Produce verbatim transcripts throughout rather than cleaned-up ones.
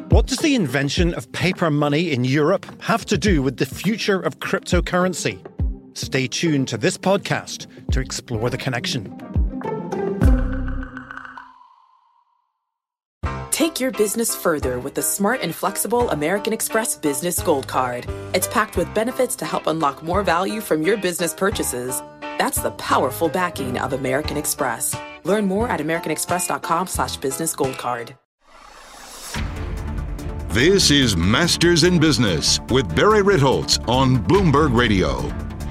What does the invention of paper money in Europe have to do with the future of cryptocurrency? Stay tuned to this podcast to explore the connection. Take your business further with the smart and flexible American Express Business Gold Card. It's packed with benefits to help unlock more value from your business purchases. That's the powerful backing of American Express. Learn more at americanexpress.com slash business gold card. This is Masters in Business with Barry Ritholtz on Bloomberg Radio.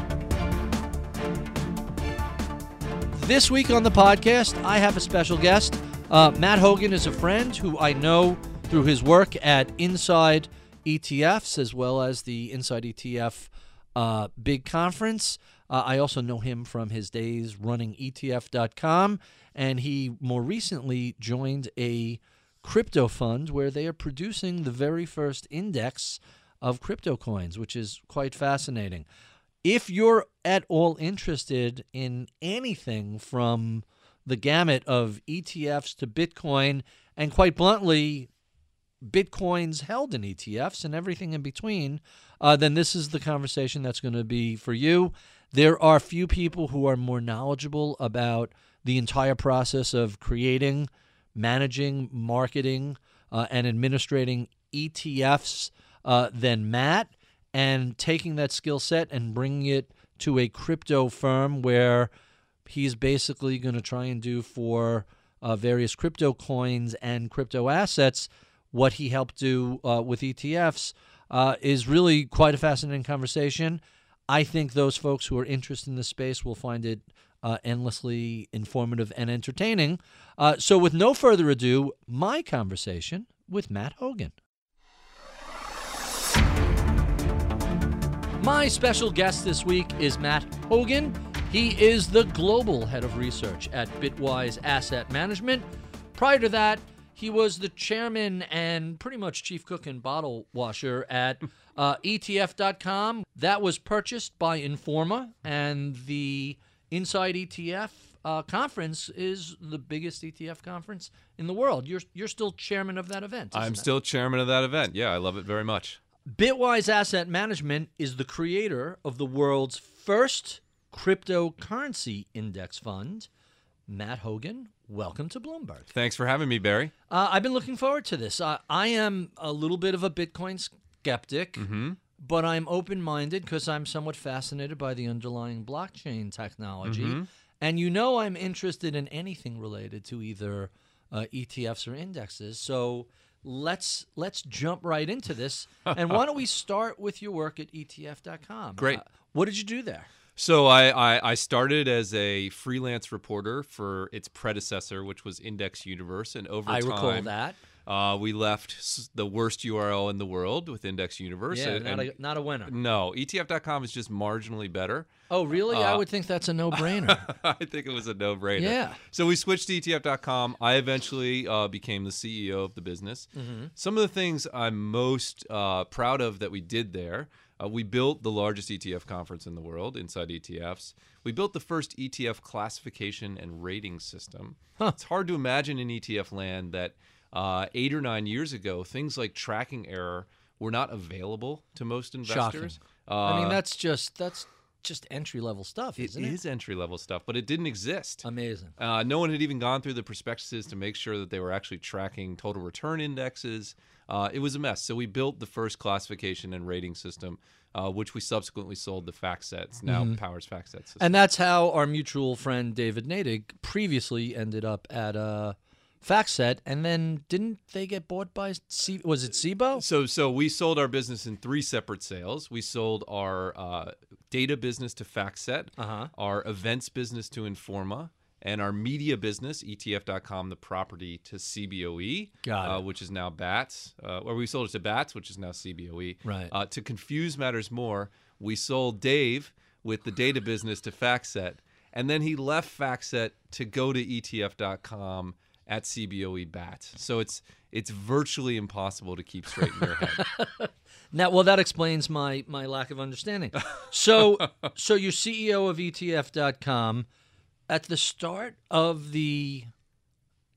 This week on the podcast, I have a special guest. Uh, Matt Hogan is a friend who I know through his work at Inside E T Fs, as well as the Inside E T F uh, big conference. Uh, I also know him from his days running E T F dot com, and he more recently joined a crypto fund where they are producing the very first index of crypto coins, which is quite fascinating. If you're at all interested in anything from the gamut of E T Fs to Bitcoin, and quite bluntly, Bitcoins held in E T Fs and everything in between, uh, then this is the conversation that's going to be for you. There are few people who are more knowledgeable about the entire process of creating, managing, marketing, uh, and administrating E T Fs uh, than Matt, and taking that skill set and bringing it to a crypto firm where he's basically going to try and do for uh, various crypto coins and crypto assets what he helped do uh, with E T Fs uh, is really quite a fascinating conversation. I think those folks who are interested in this space will find it uh, endlessly informative and entertaining. Uh, so with no further ado, my conversation with Matt Hogan. My special guest this week is Matt Hogan. He is the global head of research at Bitwise Asset Management. Prior to that, he was the chairman and pretty much chief cook and bottle washer at uh, E T F dot com. That was purchased by Informa, and the Inside E T F uh, conference is the biggest E T F conference in the world. You're you're still chairman of that event. I'm it? still chairman of that event. Yeah, I love it very much. Bitwise Asset Management is the creator of the world's first cryptocurrency index fund. Matt Hogan, welcome to Bloomberg. Thanks for having me, Barry. Uh, I've been looking forward to this. Uh, I am a little bit of a Bitcoin skeptic, Mm-hmm. but I'm open-minded because I'm somewhat fascinated by the underlying blockchain technology. Mm-hmm. And you know I'm interested in anything related to either uh, E T Fs or indexes. So let's let's jump right into this. And why don't we start with your work at E T F dot com? Great. Uh, what did you do there? So I, I, I started as a freelance reporter for its predecessor, which was Index Universe, and over I time, recall that. Uh, we left s- the worst U R L in the world with Index Universe. Yeah, and, not and a, not a winner. no, E T F dot com is just marginally better. Oh, really? I Uh, would think that's a no-brainer. I think it was a no-brainer. Yeah. So we switched to E T F dot com. I eventually uh, became the C E O of the business. Mm-hmm. Some of the things I'm most uh, proud of that we did there, uh, we built the largest E T F conference in the world, Inside E T Fs. We built the first E T F classification and rating system. Huh. It's hard to imagine in E T F land that uh, eight or nine years ago, things like tracking error were not available to most investors. Shocking. I mean, Uh, that's just that's just entry-level stuff, It isn't it? is entry-level stuff, but it didn't exist. Amazing. Uh, no one had even gone through the prospectuses to make sure that they were actually tracking total return indexes. Uh, it was a mess. So we built the first classification and rating system, uh, which we subsequently sold to FactSet. It's now Mhm. powers FactSet system. And that's how our mutual friend David Nadig previously ended up at uh, FactSet, and then didn't they get bought by C- was it SIBO? So, so we sold our business in three separate sales. We sold our uh, data business to FactSet, Uh-huh. our events business to Informa, and our media business, E T F dot com, the property, to C B O E, Got uh, it. which is now BATS. Uh, or we sold it to BATS, which is now C B O E. Right. Uh, to confuse matters more, we sold Dave with the data business to FactSet, and then he left FactSet to go to E T F dot com at C B O E BATS. So it's it's virtually impossible to keep straight in your head. Now, well, that explains my my lack of understanding. So, so you're C E O of E T F dot com. At the start of the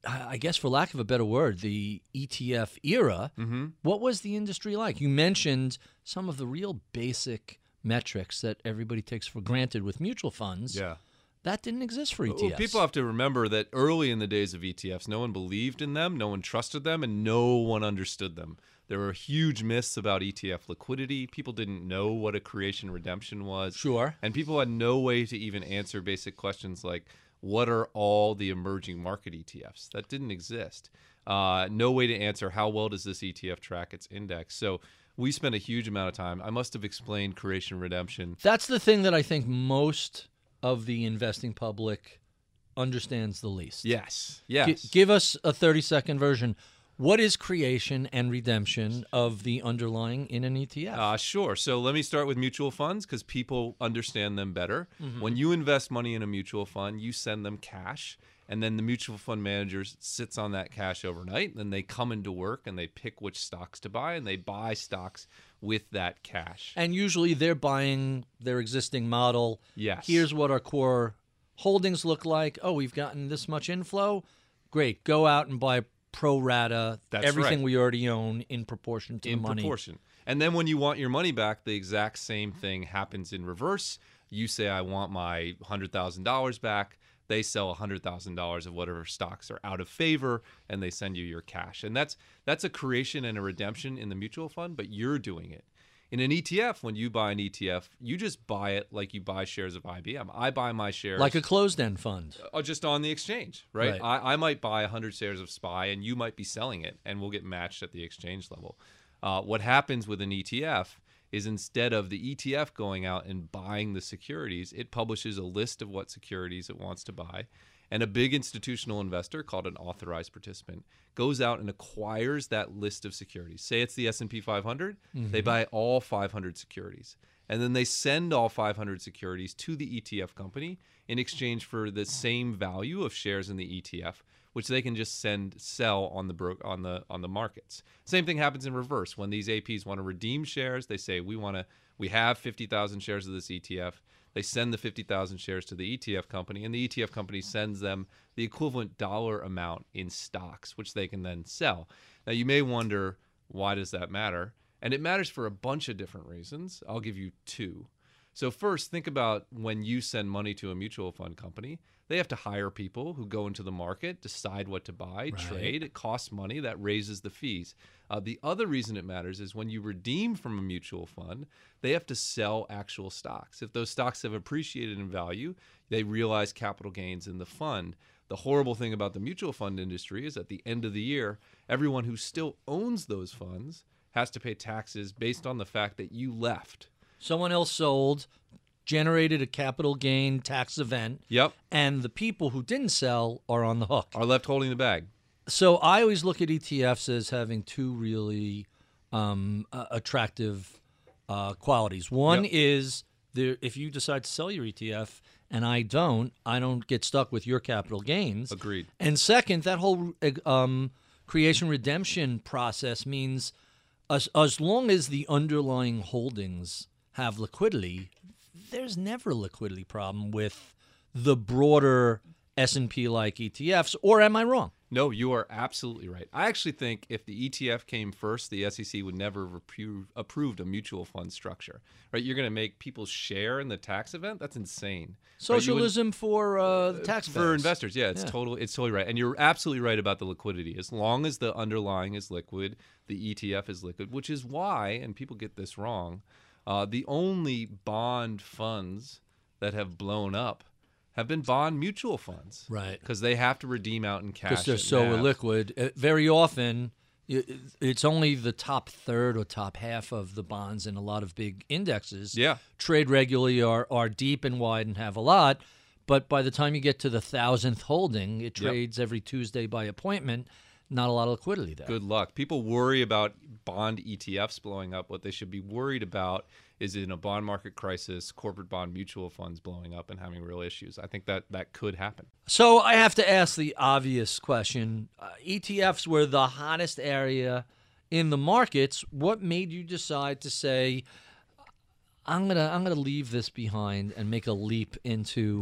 I guess for lack of a better word, the E T F era, Mm-hmm. what was the industry like? You mentioned some of the real basic metrics that everybody takes for granted with mutual funds. Yeah. That didn't exist for E T Fs. Well, people have to remember that early in the days of E T Fs, no one believed in them, no one trusted them, and no one understood them. There were huge myths about E T F liquidity. People didn't know what a creation redemption was. Sure. And people had no way to even answer basic questions like, what are all the emerging market E T Fs? That didn't exist. Uh, no way to answer how well does this E T F track its index. So we spent a huge amount of time. I must have explained creation redemption. That's the thing that I think most of the investing public understands the least. Yes. G- Yes. give us a thirty-second version. What is creation and redemption of the underlying in an E T F? Uh, sure. So let me start with mutual funds because people understand them better. When you invest money in a mutual fund, you send them cash, and then the mutual fund manager sits on that cash overnight. Then they come into work and they pick which stocks to buy, and they buy stocks with that cash. And usually they're buying their existing model. Yes. Here's what our core holdings look like. Oh, we've gotten this much inflow. Great. Go out and buy pro rata, That's everything right. we already own in proportion to in the money. proportion. And then when you want your money back, the exact same thing happens in reverse. You say, I want my one hundred thousand dollars back. They sell one hundred thousand dollars of whatever stocks are out of favor, and they send you your cash. And that's that's a creation and a redemption in the mutual fund, but you're doing it. In an E T F, when you buy an E T F, you just buy it like you buy shares of I B M. I buy my shares Like a closed-end fund. uh, just on the exchange, right? Right. I, I might buy one hundred shares of S P Y, and you might be selling it, and we'll get matched at the exchange level. Uh, what happens with an E T F is instead of the E T F going out and buying the securities, it publishes a list of what securities it wants to buy. And a big institutional investor called an authorized participant goes out and acquires that list of securities. Say it's the S and P five hundred, they buy all five hundred securities. And then they send all five hundred securities to the E T F company in exchange for the same value of shares in the E T F, which they can just send sell on the bro- on the on the markets. Same thing happens in reverse. When these A Ps want to redeem shares, they say we want to we have fifty thousand shares of this E T F. They send the fifty thousand shares to the E T F company, and the E T F company sends them the equivalent dollar amount in stocks, which they can then sell. Now, you may wonder, why does that matter? And it matters for a bunch of different reasons. I'll give you two. So first, think about when you send money to a mutual fund company. They have to hire people who go into the market, decide what to buy, trade. It costs money. That raises the fees. Uh, the other reason it matters is when you redeem from a mutual fund, they have to sell actual stocks. If those stocks have appreciated in value, they realize capital gains in the fund. The horrible thing about the mutual fund industry is at the end of the year, everyone who still owns those funds has to pay taxes based on the fact that you left. Someone else sold, generated a capital gain tax event, Yep. and the people who didn't sell are on the hook. Are left holding the bag. So I always look at E T Fs as having two really um, uh, attractive uh, qualities. One Yep. is there, if you decide to sell your E T F and I don't, I don't get stuck with your capital gains. Agreed. And second, that whole um, creation redemption process means as, as long as the underlying holdings have liquidity, there's never a liquidity problem with the broader S and P like E T Fs, or am I wrong? No, you are absolutely right. I actually think if the E T F came first, the S E C would never have appro- approved a mutual fund structure. Right? You're going to make people share in the tax event? That's insane. Right? You wouldn't- Socialism for uh, the tax for base. investors, yeah, it's Yeah. totally it's totally right, and you're absolutely right about the liquidity. As long as the underlying is liquid, the E T F is liquid, which is why, and people get this wrong, uh, the only bond funds that have blown up have been bond mutual funds, Right. Because they have to redeem out in cash. Because they're at so N A V. illiquid. Uh, very often, i- it's only the top third or top half of the bonds in a lot of big indexes. Yeah. Trade regularly, are, are deep and wide and have a lot. But by the time you get to the thousandth holding, it Yep. trades every Tuesday by appointment. Not a lot of liquidity there. Good luck. People worry about bond E T Fs blowing up. What they should be worried about is in a bond market crisis, corporate bond mutual funds blowing up and having real issues. I think that that could happen. So I have to ask the obvious question. Uh, E T Fs were the hottest area in the markets. What made you decide to say, I'm gonna I'm gonna leave this behind and make a leap into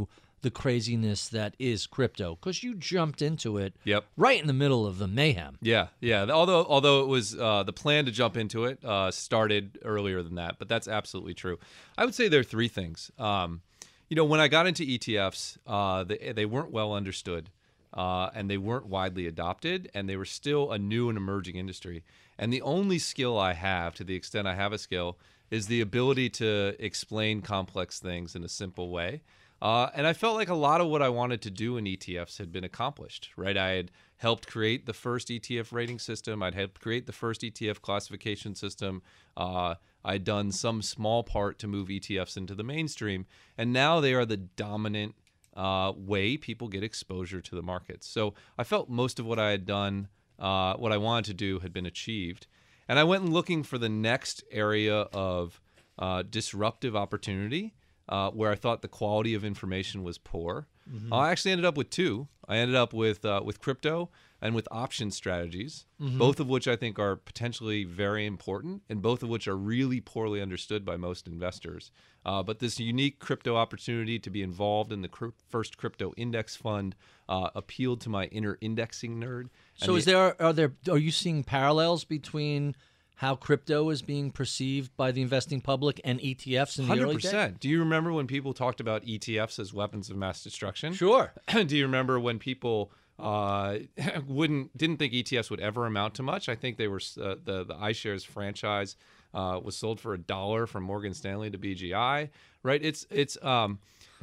the craziness that is crypto? Because you jumped into it Yep. right in the middle of the mayhem. Yeah, yeah. Although although it was uh, the plan to jump into it uh, started earlier than that, but that's absolutely true. I would say there are three things. Um, you know, when I got into E T Fs, uh, they they weren't well understood, uh, and they weren't widely adopted, and they were still a new and emerging industry. And the only skill I have, to the extent I have a skill, is the ability to explain complex things in a simple way. Uh, and I felt like a lot of what I wanted to do in E T Fs had been accomplished, right? I had helped create the first E T F rating system. I'd helped create the first E T F classification system. Uh, I'd done some small part to move E T Fs into the mainstream. And now they are the dominant uh, way people get exposure to the markets. So I felt most of what I had done, uh, what I wanted to do, had been achieved. And I went looking for the next area of uh, disruptive opportunity. Uh, where I thought the quality of information was poor. Mm-hmm. I actually ended up with two. I ended up with uh, with crypto and with option strategies, mm-hmm. both of which I think are potentially very important, and both of which are really poorly understood by most investors. Uh, but this unique crypto opportunity to be involved in the cr- first crypto index fund uh, appealed to my inner indexing nerd. So, and is the, there are there are you seeing parallels between how crypto is being perceived by the investing public and E T Fs in the one hundred early days? one hundred percent. Do you remember when people talked about E T Fs as weapons of mass destruction? Sure. Do you remember when people uh, wouldn't didn't think E T Fs would ever amount to much? I think they were uh, the the iShares franchise uh, was sold for a dollar from Morgan Stanley to B G I. Right? It's it's um,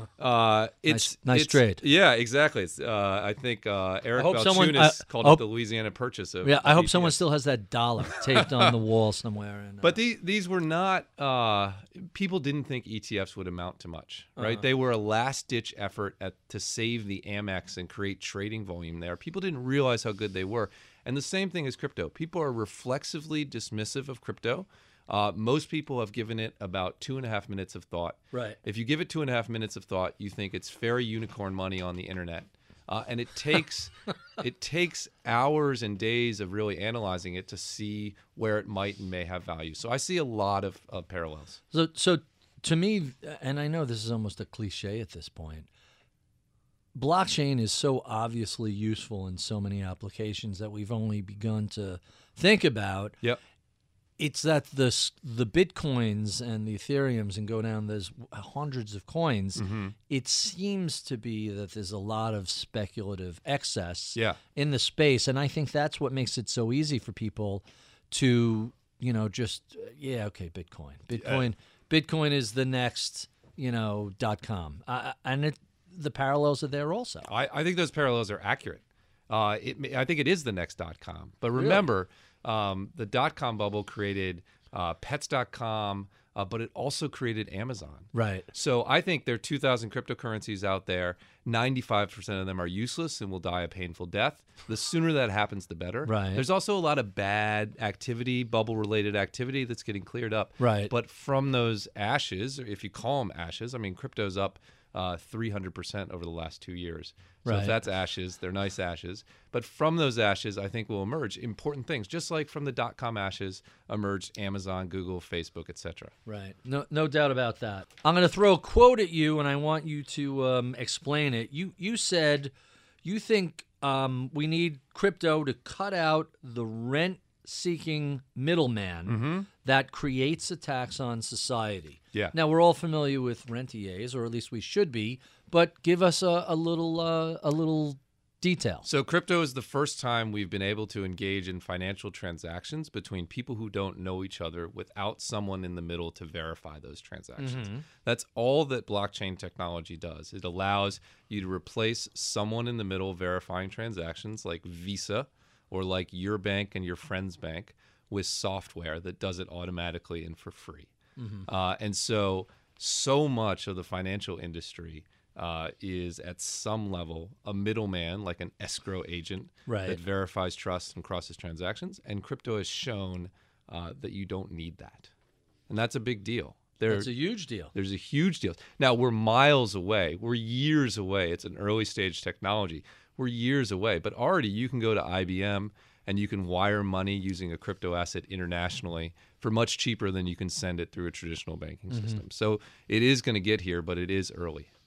uh, it's nice, nice it's, trade. Yeah, exactly. It's uh, I think uh, Eric hope someone- Balchunas I called hope- it the Louisiana Purchase of Yeah, I of hope E T Fs. someone still has that dollar taped on the wall somewhere. And, uh, But these these were not uh, people didn't think E T Fs would amount to much, right? Uh-huh. They were a last ditch effort at to save the Amex and create trading volume there. People didn't realize how good they were, and the same thing as crypto. People are reflexively dismissive of crypto. Uh, most people have given it about two and a half minutes of thought. Right. If you give it two and a half minutes of thought, you think it's fairy unicorn money on the internet. Uh, and it takes it takes hours and days of really analyzing it to see where it might and may have value. So I see a lot of, of parallels. So, so to me, and I know this is almost a cliche at this point, blockchain is so obviously useful in so many applications that we've only begun to think about. Yep. It's that the s- the Bitcoins and the Ethereums and go down, there's hundreds of coins. Mm-hmm. It seems to be that there's a lot of speculative excess Yeah. in the space. And I think that's what makes it so easy for people to, you know, just, uh, yeah, okay, Bitcoin. Bitcoin Bitcoin is the next, you know, dot com. Uh, and it, the parallels are there also. I, I think those parallels are accurate. Uh, it, may- I think it is the next dot com. But remember, um, the dot com bubble created uh, pets dot com, uh, but it also created Amazon. Right. So I think there are two thousand cryptocurrencies out there. ninety-five percent of them are useless and will die a painful death. The sooner that happens, the better. Right. There's also a lot of bad activity, bubble-related activity that's getting cleared up. Right. But from those ashes, or if you call them ashes, I mean, crypto's up uh, three hundred percent over the last two years. So Right. if that's ashes, they're nice ashes. But from those ashes, I think will emerge important things, just like from the dot-com ashes emerged Amazon, Google, Facebook, et cetera. Right. No, no doubt about that. I'm going to throw a quote at you, and I want you to um, explain it. You you said you think um, we need crypto to cut out the rent-seeking middleman that creates a tax on society. Yeah. Now, we're all familiar with rentiers, or at least we should be, but give us a, a little uh, a little detail. So crypto is the first time we've been able to engage in financial transactions between people who don't know each other without someone in the middle to verify those transactions. That's all that blockchain technology does. It allows you to replace someone in the middle verifying transactions like Visa or like your bank and your friend's bank with software that does it automatically and for free. Uh, and so, so much of the financial industry uh, is at some level a middleman, like an escrow agent Right. that verifies trust and crosses transactions. And crypto has shown uh, that you don't need that. And that's a big deal. There, That's a huge deal. there's a huge deal. Now, we're miles away. We're years away. It's an early stage technology. We're years away. But already you can go to I B M and you can wire money using a crypto asset internationally for much cheaper than you can send it through a traditional banking system. So it is going to get here, but it is early.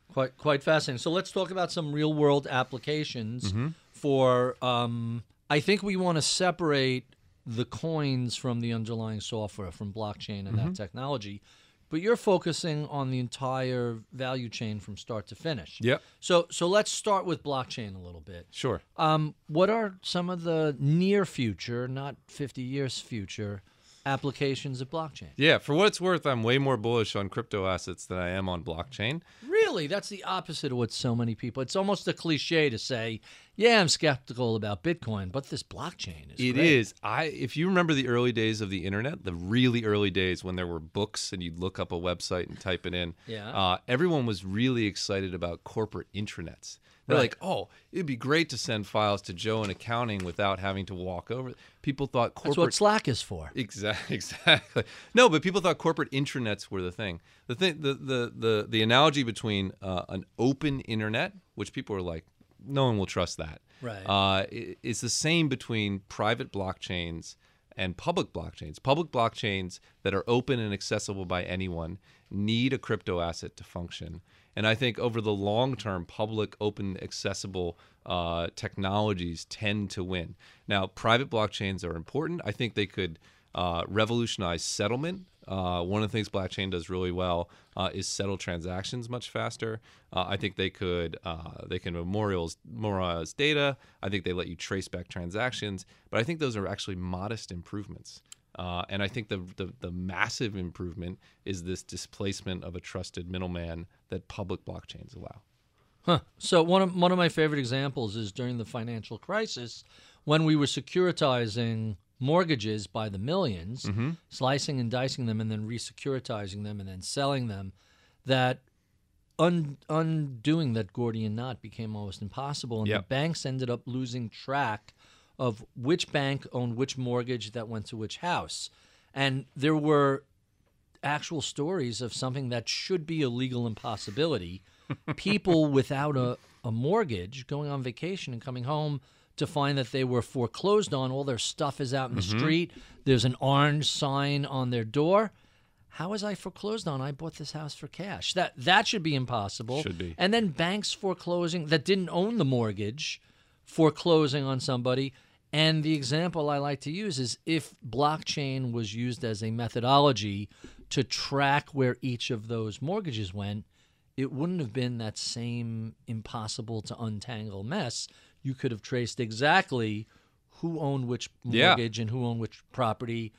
Quite quite fascinating. So let's talk about some real world applications Mm-hmm. for. Um, I think we want to separate the coins from the underlying software, from blockchain and Mm-hmm. that technology. But you're focusing on the entire value chain from start to finish. Yep. So so let's start with blockchain a little bit. Sure. Um, what are some of the near future, not fifty years future, applications of blockchain? Yeah, for what it's worth, I'm way more bullish on crypto assets than I am on blockchain. Really? That's the opposite of what so many people... It's almost a cliche to say, yeah, I'm skeptical about Bitcoin, but this blockchain is It great. is. I if you remember the early days of the internet, the really early days when there were books and you'd look up a website and type it in, Yeah. uh, everyone was really excited about corporate intranets. They're Right. like, oh, it'd be great to send files to Joe in accounting without having to walk over. People thought That's corporate what Slack is for. Exactly. Exactly. No, but people thought corporate intranets were the thing. The thing, the the the, the analogy between uh, an open internet, which people are like, no one will trust that. Right. Uh, i- it's the same between private blockchains and public blockchains. Public blockchains that are open and accessible by anyone need a crypto asset to function. And I think over the long term, public, open, accessible uh, technologies tend to win. Now, private blockchains are important. I think they could uh, revolutionize settlement. Uh, one of the things blockchain does really well uh, is settle transactions much faster. Uh, I think they could uh, they can memorials memorialize data. I think they let you trace back transactions. But I think those are actually modest improvements. Uh, and I think the, the the massive improvement is this displacement of a trusted middleman that public blockchains allow. Huh. So one of one of my favorite examples is during the financial crisis, when we were securitizing mortgages by the millions, Mm-hmm. slicing and dicing them, and then resecuritizing them, and then selling them. That un, undoing that Gordian knot became almost impossible, and Yep. the banks ended up losing track of which bank owned which mortgage that went to which house, and there were actual stories of something that should be a legal impossibility. People without a, a mortgage going on vacation and coming home to find that they were foreclosed on. All their stuff is out in the street. There's an orange sign on their door. How was I foreclosed on? I bought this house for cash. That that should be impossible. Should be. And then banks foreclosing that didn't own the mortgage, foreclosing on somebody. And the example I like to use is if blockchain was used as a methodology to track where each of those mortgages went, it wouldn't have been that same impossible to untangle mess. You could have traced exactly who owned which Yeah. mortgage and who owned which property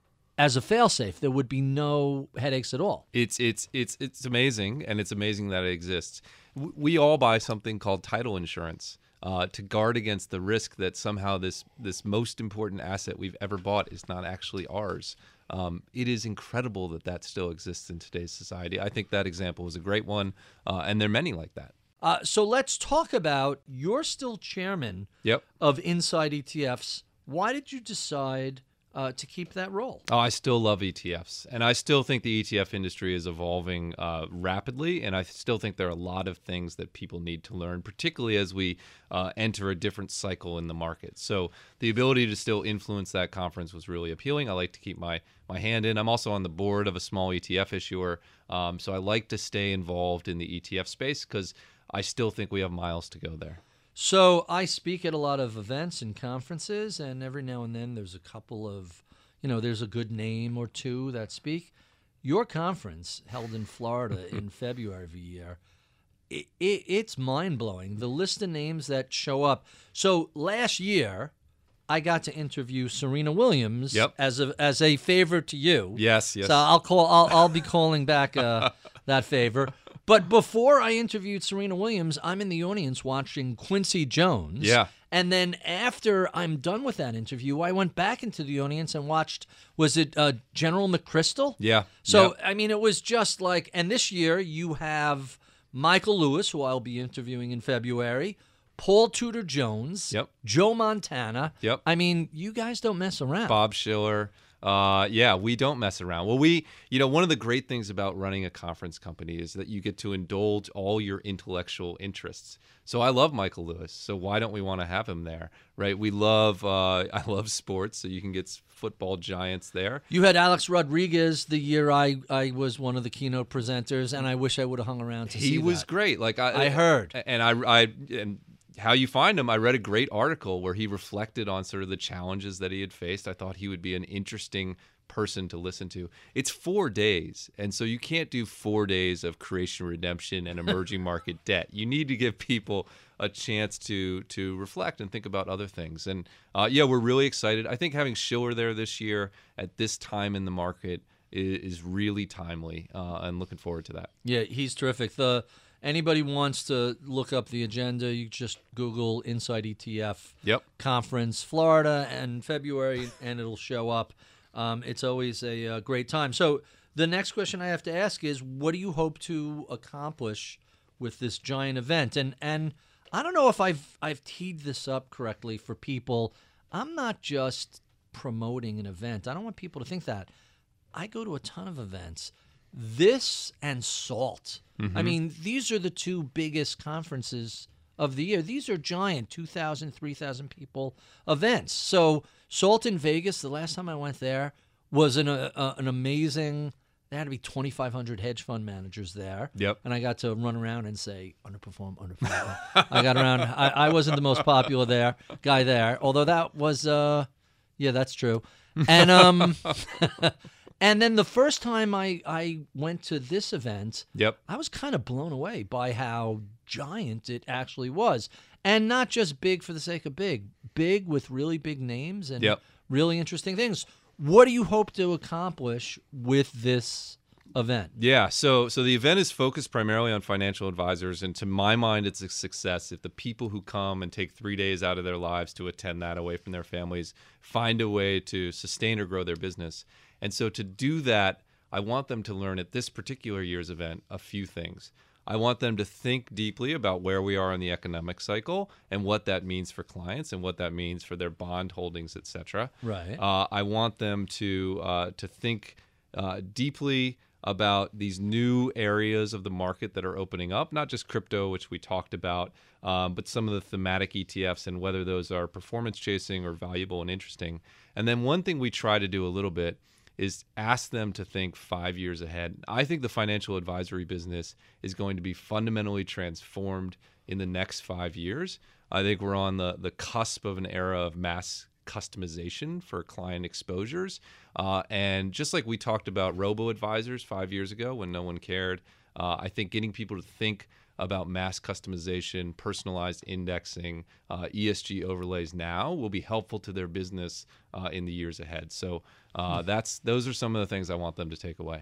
as a failsafe. There would be no headaches at all. It's it's it's it's amazing, and it's amazing that it exists. W- We all buy something called title insurance uh, to guard against the risk that somehow this this most important asset we've ever bought is not actually ours. Um, it is incredible that that still exists in today's society. I think that example was a great one, uh, and there are many like that. Uh, so let's talk about, you're still chairman Yep. of Inside E T Fs. Why did you decide uh, to keep that role? Oh, I still love E T Fs, and I still think the E T F industry is evolving uh, rapidly, and I still think there are a lot of things that people need to learn, particularly as we uh, enter a different cycle in the market. So the ability to still influence that conference was really appealing. I like to keep my, my hand in. I'm also on the board of a small E T F issuer, um, so I like to stay involved in the E T F space because I still think we have miles to go there. So I speak at a lot of events and conferences, and every now and then there's a couple of, you know, there's a good name or two that speak. Your conference, held in Florida in February every year, it, it, it's mind-blowing, the list of names that show up. So last year, I got to interview Serena Williams Yep. as a as a favor to you. Yes, yes. So I'll call. I'll I'll be calling back uh, that favor. But before I interviewed Serena Williams, I'm in the audience watching Quincy Jones. Yeah. And then after I'm done with that interview, I went back into the audience and watched, was it uh, General McChrystal? Yeah. So, Yep. I mean, it was just like, and this year you have Michael Lewis, who I'll be interviewing in February, Paul Tudor Jones, Yep. Joe Montana. Yep. I mean, you guys don't mess around. Bob Schiller. Uh, yeah, we don't mess around. Well, we, you know, one of the great things about running a conference company is that you get to indulge all your intellectual interests. So I love Michael Lewis. So why don't we want to have him there, right? We love, uh, I love sports, so you can get football giants there. You had Alex Rodriguez the year I, I was one of the keynote presenters, and I wish I would have hung around to see He was that. great. Like I, I heard, and I, I, and how you find him, I read a great article where he reflected on sort of the challenges that he had faced. I thought he would be an interesting person to listen to. It's four days, and so you can't do four days of creation, redemption, and emerging market debt. You need to give people a chance to to reflect and think about other things. And uh, yeah, we're really excited. I think having Schiller there this year at this time in the market is, is really timely, uh, and looking forward to that. Yeah, he's terrific. The Anybody wants to look up the agenda, you just Google Inside E T F Yep. Conference Florida and February, and it'll show up. Um, it's always a, a great time. So the next question I have to ask is, what do you hope to accomplish with this giant event? And and I don't know if I've I've teed this up correctly for people. I'm not just promoting an event. I don't want people to think that. I go to a ton of events. This and SALT. Mm-hmm. I mean, these are the two biggest conferences of the year. These are giant two thousand, three thousand people events. So SALT in Vegas, the last time I went there, was an, uh, an amazing, there had to be twenty-five hundred hedge fund managers there. Yep. And I got to run around and say, underperform, underperform. I got around. I, I wasn't the most popular there guy there, although that was, uh, yeah, that's true. And um. And then the first time I, I went to this event, Yep. I was kind of blown away by how giant it actually was. And not just big for the sake of big, big with really big names and Yep. really interesting things. What do you hope to accomplish with this event? Yeah, so so the event is focused primarily on financial advisors, and to my mind, it's a success if the people who come and take three days out of their lives to attend that away from their families find a way to sustain or grow their business. And so to do that, I want them to learn at this particular year's event a few things. I want them to think deeply about where we are in the economic cycle and what that means for clients and what that means for their bond holdings, et cetera. Right. Uh, I want them to uh, to think uh, deeply about these new areas of the market that are opening up, not just crypto, which we talked about, um, but some of the thematic E T Fs and whether those are performance chasing or valuable and interesting. And then one thing we try to do a little bit is ask them to think five years ahead. I think the financial advisory business is going to be fundamentally transformed in the next five years. I think we're on the, the cusp of an era of mass customization for client exposures. Uh, and just like we talked about robo-advisors five years ago when no one cared, uh, I think getting people to think about mass customization, personalized indexing, uh, E S G overlays now will be helpful to their business uh, in the years ahead. So uh, that's those are some of the things I want them to take away.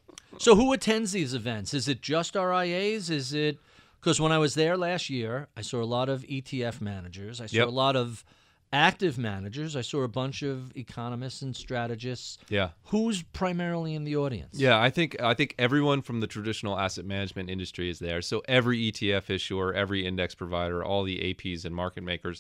So who attends these events? Is it just R I As? Is it because when I was there last year, I saw a lot of E T F managers. I saw Yep. a lot of active managers. I saw a bunch of economists and strategists. Yeah. Who's primarily in the audience? Yeah, I think I think everyone from the traditional asset management industry is there. So every E T F issuer, every index provider, all the A Ps and market makers.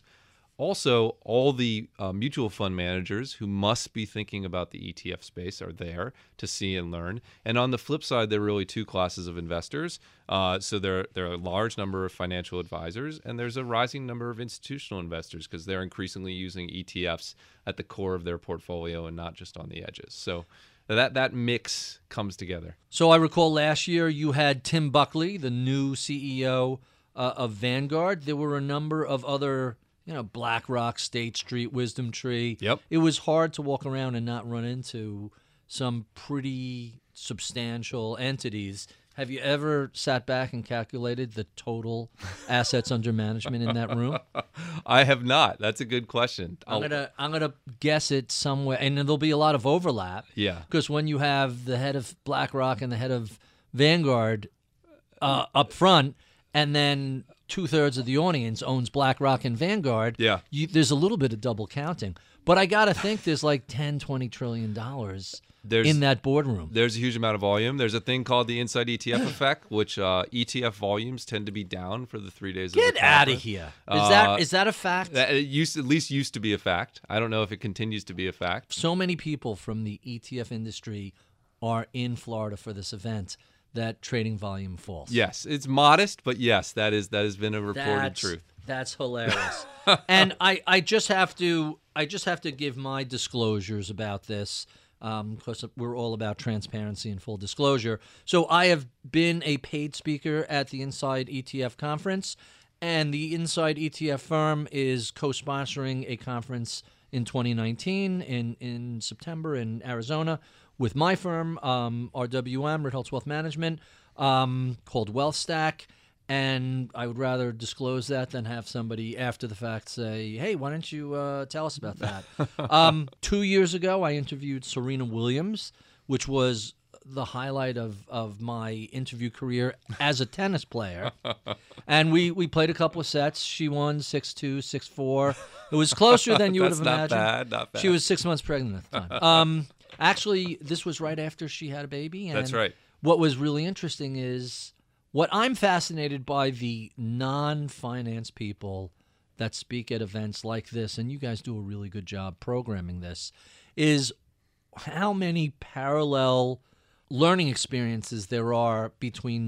Also, all the uh, mutual fund managers who must be thinking about the E T F space are there to see and learn. And on the flip side, there are really two classes of investors. Uh, so there, there are a large number of financial advisors, and there's a rising number of institutional investors because they're increasingly using E T Fs at the core of their portfolio and not just on the edges. So that that mix comes together. So I recall last year you had Tim Buckley, the new C E O uh, of Vanguard. There were a number of other, you know, BlackRock, State Street, Wisdom Tree. Yep. It was hard to walk around and not run into some pretty substantial entities. Have you ever sat back and calculated the total assets under management in that room? I have not. That's a good question. I'm I'll- gonna I'm gonna guess it somewhere, and there'll be a lot of overlap. Yeah. Because when you have the head of BlackRock and the head of Vanguard uh, up front, and then two-thirds of the audience owns BlackRock and Vanguard, Yeah. you, there's a little bit of double counting. But I got to think there's like ten, twenty trillion dollars There's- in that boardroom. There's a huge amount of volume. There's a thing called the inside E T F effect, which uh, E T F volumes tend to be down for the three days Get of the out of conference. here. Is Uh, that is that a fact? That it used at least used to be a fact. I don't know if it continues to be a fact. So many people from the E T F industry are in Florida for this event that trading volume falls. Yes, it's modest, but yes, that is that has been a reported That's, truth. That's hilarious. And I, I just have to I just have to give my disclosures about this because we're all about transparency and full disclosure. So I have been a paid speaker at the Inside E T F conference, and the Inside E T F firm is co-sponsoring a conference in twenty nineteen in, in September in Arizona with my firm, um, R W M, Ritholtz Wealth Management, um, called WealthStack. And I would rather disclose that than have somebody after the fact say, hey, why don't you uh, tell us about that? um, two years ago, I interviewed Serena Williams, which was the highlight of, of my interview career as a tennis player. And we, we played a couple of sets. She won six two, six four. It was closer than you would That's have not imagined. bad, not bad. She was six months pregnant at the time. Um, actually, this was right after she had a baby. And That's right. What was really interesting is what I'm fascinated by the non-finance people that speak at events like this, and you guys do a really good job programming this, is how many parallel learning experiences there are between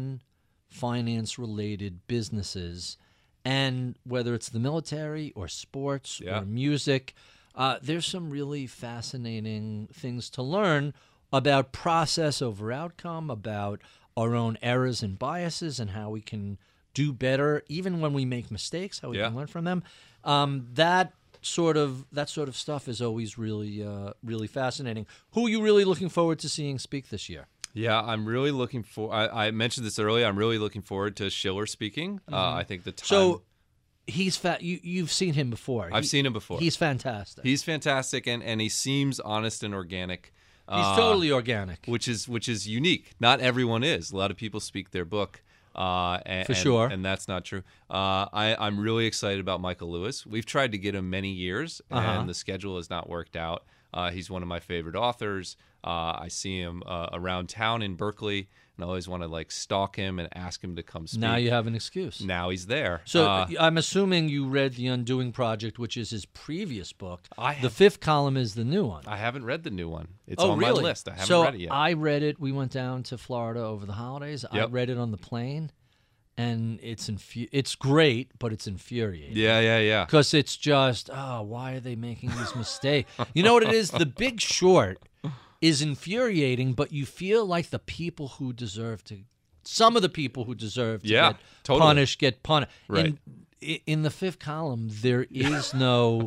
non-finance related businesses and whether it's the military or sports Yeah. or music. Uh, there's some really fascinating things to learn about process over outcome, about our own errors and biases and how we can do better, even when we make mistakes, how we Yeah. can learn from them. Um, that sort of that sort of stuff is always really uh, really fascinating. Who are you really looking forward to seeing speak this year? Yeah, I'm really looking for. I, I mentioned this earlier. I'm really looking forward to Schiller speaking. Uh, I think the time. So he's fa- you you've seen him before. I've He- seen him before. He's fantastic. He's fantastic, and, and he seems honest and organic. He's uh, totally organic. which is which is unique. Not everyone is. A lot of people speak their book, uh, and, For and- sure. and that's not true. Uh, I, I'm really excited about Michael Lewis. We've tried to get him many years, Uh-huh. and the schedule has not worked out. Uh, he's one of my favorite authors. Uh, I see him uh, around town in Berkeley, and I always want to like stalk him and ask him to come speak. Now you have an excuse. Now he's there. So Uh, I'm assuming you read The Undoing Project, which is his previous book. I the have- fifth column is the new one. I haven't read the new one. It's oh, on really? my list. I haven't so read it yet. I read it. We went down to Florida over the holidays. I Yep. read it on the plane, and it's infu- it's great, but it's infuriating. yeah, yeah, yeah. Because it's just, oh, why are they making these mistakes? You know what it is? The Big Short is infuriating, but you feel like the people who deserve to, some of the people who deserve to Yeah, get totally. punished, get punished. Right. In, in the fifth column, there is no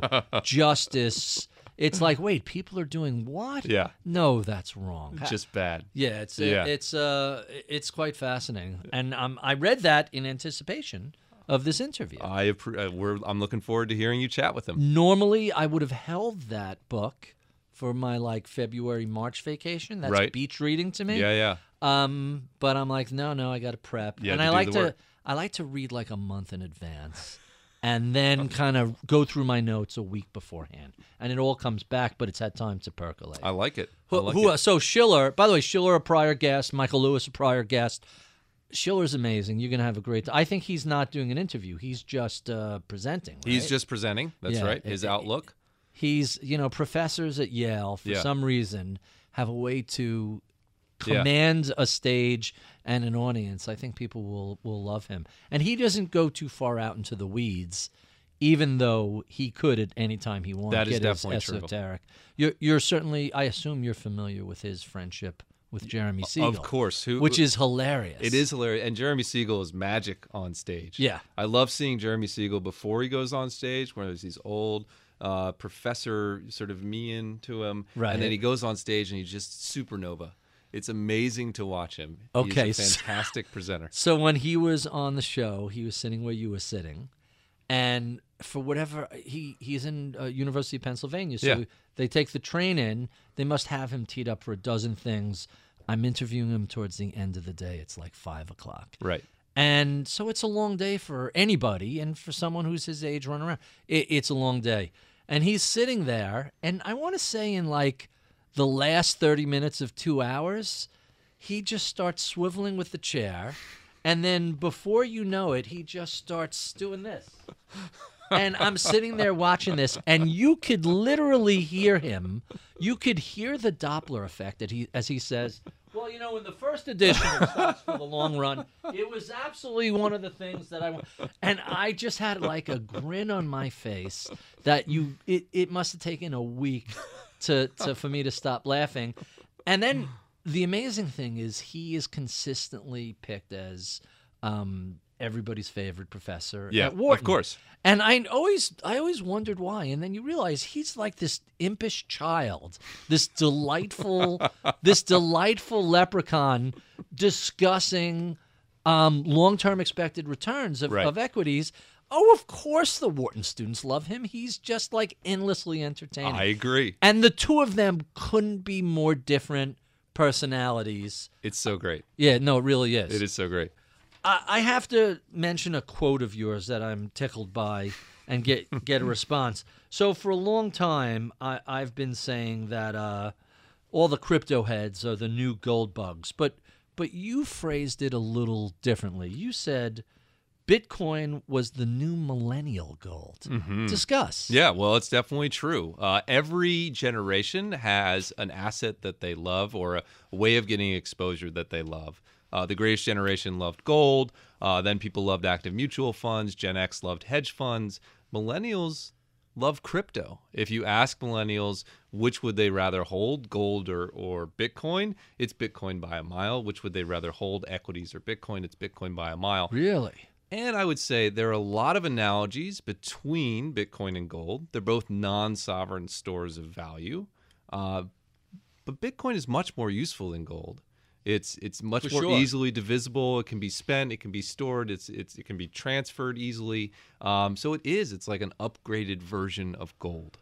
justice. It's like, wait, people are doing what? Yeah. No, that's wrong. Just bad. Yeah, it's Yeah. it's uh it's quite fascinating, and um, I read that in anticipation of this interview. I appro- uh, we're, I'm looking forward to hearing you chat with him. Normally, I would have held that book for my like February March vacation. That's Right. beach reading to me. Yeah, yeah. Um, but I'm like, no, no, I got to prep, You and had I to do like the to work. I like to read like a month in advance. And then kind of go through my notes a week beforehand, and it all comes back. But it's had time to percolate. I like it. I Who, like who, it. So Schiller, by the way, Schiller a prior guest, Michael Lewis a prior guest. Schiller's amazing. You're gonna have a great. I think he's not doing an interview. He's just uh, presenting. He's right? just presenting. That's Yeah, right. it- His it- outlook. He's you know professors at Yale for Yeah. some reason have a way to Yeah. command a stage and an audience. I think people will will love him, and he doesn't go too far out into the weeds. Even though he could at any time he wanted, That is get definitely his true. esoteric. You're, you're certainly, I assume you're familiar with his friendship with Jeremy Siegel. Of course. Who, Which is hilarious. It is hilarious. And Jeremy Siegel is magic on stage. Yeah. I love seeing Jeremy Siegel before he goes on stage, where there's these old uh, professor sort of mean to him. Right. And then he goes on stage and he's just supernova. It's amazing to watch him. Okay, He's a so- fantastic presenter. So when he was on the show, he was sitting where you were sitting. And for whatever, he, he's in uh, University of Pennsylvania. So Yeah. they take the train in. They must have him teed up for a dozen things. I'm interviewing him towards the end of the day. It's like five o'clock. Right. And so it's a long day for anybody, and for someone who's his age running around, it, it's a long day. And he's sitting there, and I want to say in like the last thirty minutes of two hours, he just starts swiveling with the chair, and then before you know it, he just starts doing this. And I'm sitting there watching this, and you could literally hear him. You could hear the Doppler effect that he, as he says, well, you know, in the first edition of Stocks for the Long Run, it was absolutely one of the things that I want. And I just had like a grin on my face that you, it, it must have taken a week to, to for me to stop laughing. And then the amazing thing is he is consistently picked as um, everybody's favorite professor Yeah, at Wharton. of course. And I always, I always wondered why. And then you realize he's like this impish child, this delightful, this delightful leprechaun discussing um, long-term expected returns of, Right. of equities. Oh, of course the Wharton students love him. He's just like endlessly entertaining. I agree. And the two of them couldn't be more different personalities. It's so great. Yeah, no, it really is. It is so great. I I have to mention a quote of yours that I'm tickled by and get get a response. So for a long time, I, I've been saying that uh, all the crypto heads are the new gold bugs, but but you phrased it a little differently. You said Bitcoin was the new millennial gold. Discuss. Yeah, well, it's definitely true. Uh, every generation has an asset that they love or a way of getting exposure that they love. Uh, the greatest generation loved gold. Uh, then people loved active mutual funds. Gen X loved hedge funds. Millennials love crypto. If you ask millennials which would they rather hold, gold or, or Bitcoin, it's Bitcoin by a mile. Which would they rather hold, equities or Bitcoin? It's Bitcoin by a mile. Really? And I would say there are a lot of analogies between Bitcoin and gold. They're both non-sovereign stores of value. Uh, but Bitcoin is much more useful than gold. It's it's much For more sure. easily divisible. It can be spent. It can be stored. It's it's it can be transferred easily. Um, so it is. It's like an upgraded version of gold.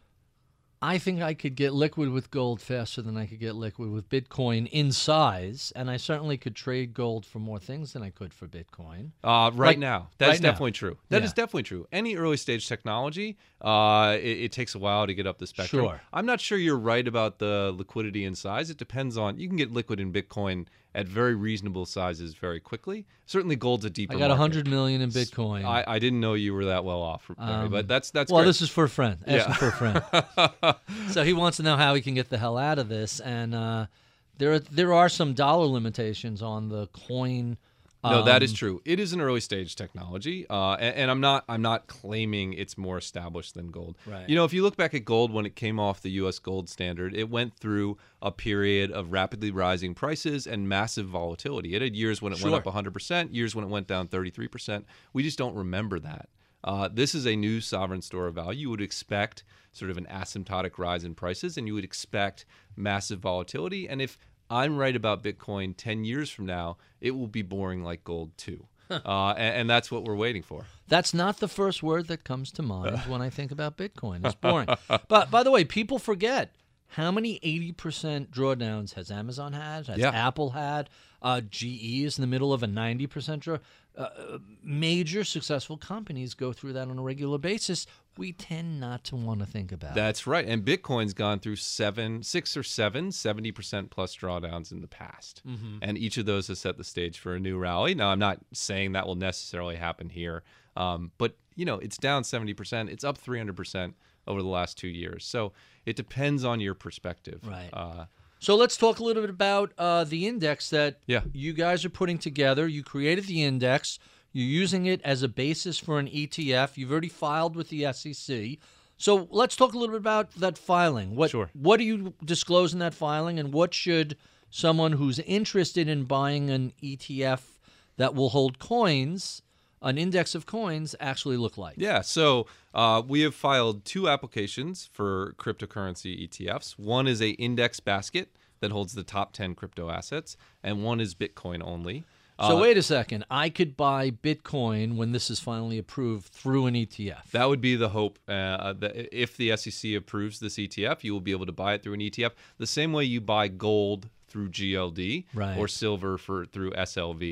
I think I could get liquid with gold faster than I could get liquid with Bitcoin in size, and I certainly could trade gold for more things than I could for Bitcoin. Uh, right Like, now, that is right now. definitely true. That is Yeah. definitely true. Any early stage technology, uh, it, it takes a while to get up the spectrum. Sure. I'm not sure you're right about the liquidity and size. It depends on. You can get liquid in Bitcoin at very reasonable sizes very quickly. Certainly, gold's a deeper. I got market. one hundred million in Bitcoin. I, I didn't know you were that well off, Barry, Um, but that's that's well, great. this is for a friend. Asking Yeah. for a friend. So he wants to know how he can get the hell out of this, and uh, there are, there are some dollar limitations on the coin. No, that is um, true. It is an early stage technology, uh, and, and I'm not. I'm not claiming it's more established than gold. Right. You know, if you look back at gold when it came off the U S gold standard, it went through a period of rapidly rising prices and massive volatility. It had years when it went Sure. up one hundred percent, years when it went down thirty-three percent. We just don't remember that. Uh, this is a new sovereign store of value. You would expect sort of an asymptotic rise in prices, and you would expect massive volatility. And if I'm right about Bitcoin ten years from now, it will be boring like gold too. uh, and, and that's what we're waiting for. That's not the first word that comes to mind when I think about Bitcoin. It's boring. But by the way, people forget how many eighty percent drawdowns has Amazon had, has Yeah. Apple had, uh, G E is in the middle of a ninety percent draw. Uh, major successful companies go through that on a regular basis. We tend not to want to think about. That's right. And Bitcoin's gone through seven, six or seven, seventy percent plus drawdowns in the past. Mm-hmm. And each of those has set the stage for a new rally. Now, I'm not saying that will necessarily happen here. Um, but, you know, it's down seventy percent. It's up three hundred percent over the last two years. So it depends on your perspective. Right. Uh, So let's talk a little bit about uh, the index that Yeah. you guys are putting together. You created the index. You're using it as a basis for an E T F. You've already filed with the S E C. So let's talk a little bit about that filing. What, Sure. What do you disclose in that filing, and what should someone who's interested in buying an E T F that will hold coins, an index of coins, actually look like? Yeah, so uh, we have filed two applications for cryptocurrency E T Fs. One is a index basket that holds the top ten crypto assets, and one is Bitcoin only. So Uh, wait a second. I could buy Bitcoin when this is finally approved through an E T F. That would be the hope. Uh, that if the S E C approves this E T F, you will be able to buy it through an E T F the same way you buy gold through G L D Right. or silver for through S L V.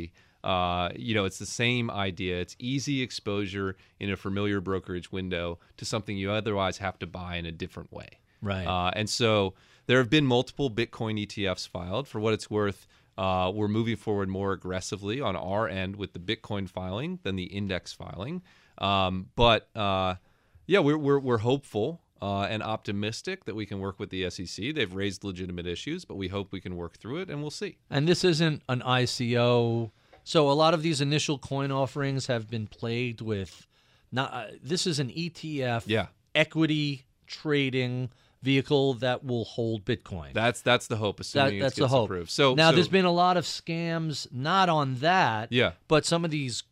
Uh, you know, it's the same idea. It's easy exposure in a familiar brokerage window to something you otherwise have to buy in a different way. Right. Uh, and so there have been multiple Bitcoin E T Fs filed. For what it's worth, uh, we're moving forward more aggressively on our end with the Bitcoin filing than the index filing. Um, but uh, yeah, we're we're, we're hopeful uh, and optimistic that we can work with the S E C. They've raised legitimate issues, but we hope we can work through it, and we'll see. And this isn't an I C O. So a lot of these initial coin offerings have been plagued with. Not uh, this is an E T F, Yeah. equity trading vehicle that will hold Bitcoin. That's that's the hope, assuming That- that's it gets the hope. approved. So now so, there's been a lot of scams, not on that, Yeah. but some of these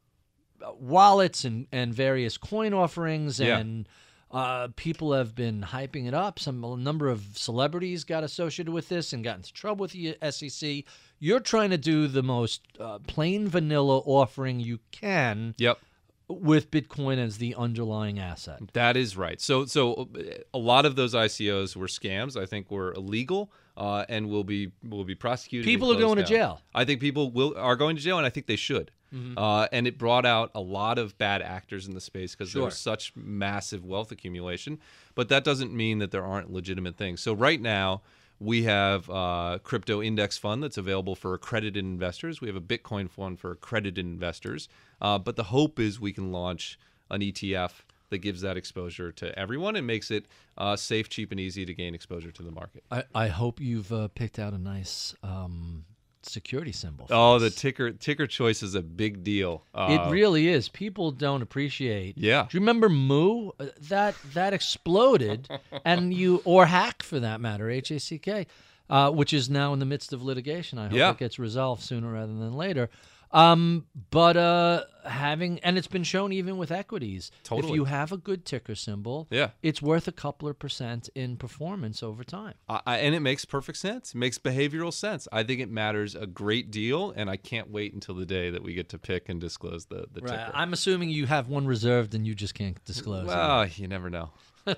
uh, wallets and, and various coin offerings, Yeah. and uh, people have been hyping it up. Some a number of celebrities got associated with this and got into trouble with the S E C. You're trying to do the most uh, plain vanilla offering you can Yep. with Bitcoin as the underlying asset. That is right. So, so a lot of those I C Os were scams. I think were illegal, uh, and will be will be prosecuted. People and are going closed to down. jail. I think people will are going to jail, and I think they should. Mm-hmm. Uh, and it brought out a lot of bad actors in the space because there Sure. was such massive wealth accumulation. But that doesn't mean that there aren't legitimate things. So right now, we have a crypto index fund that's available for accredited investors. We have a Bitcoin fund for accredited investors. Uh, but the hope is we can launch an E T F that gives that exposure to everyone and makes it uh, safe, cheap, and easy to gain exposure to the market. I, I hope you've uh, picked out a nice um, security symbol. for Oh, the this. ticker ticker choice is a big deal. Uh, It really is. People don't appreciate. Yeah. Do you remember Moo? Uh, That that exploded, and you or Hack for that matter, H A C K, uh, which is now in the midst of litigation. I hope Yeah. it gets resolved sooner rather than later. Um, but uh, having and it's been shown even with equities. If Totally. you have a good ticker symbol, Yeah. it's worth a couple of percent in performance over time. I, I- and it makes perfect sense. It makes behavioral sense. I think it matters a great deal, and I can't wait until the day that we get to pick and disclose the, the ticker. I'm assuming you have one reserved and you just can't disclose it. Well, you never know.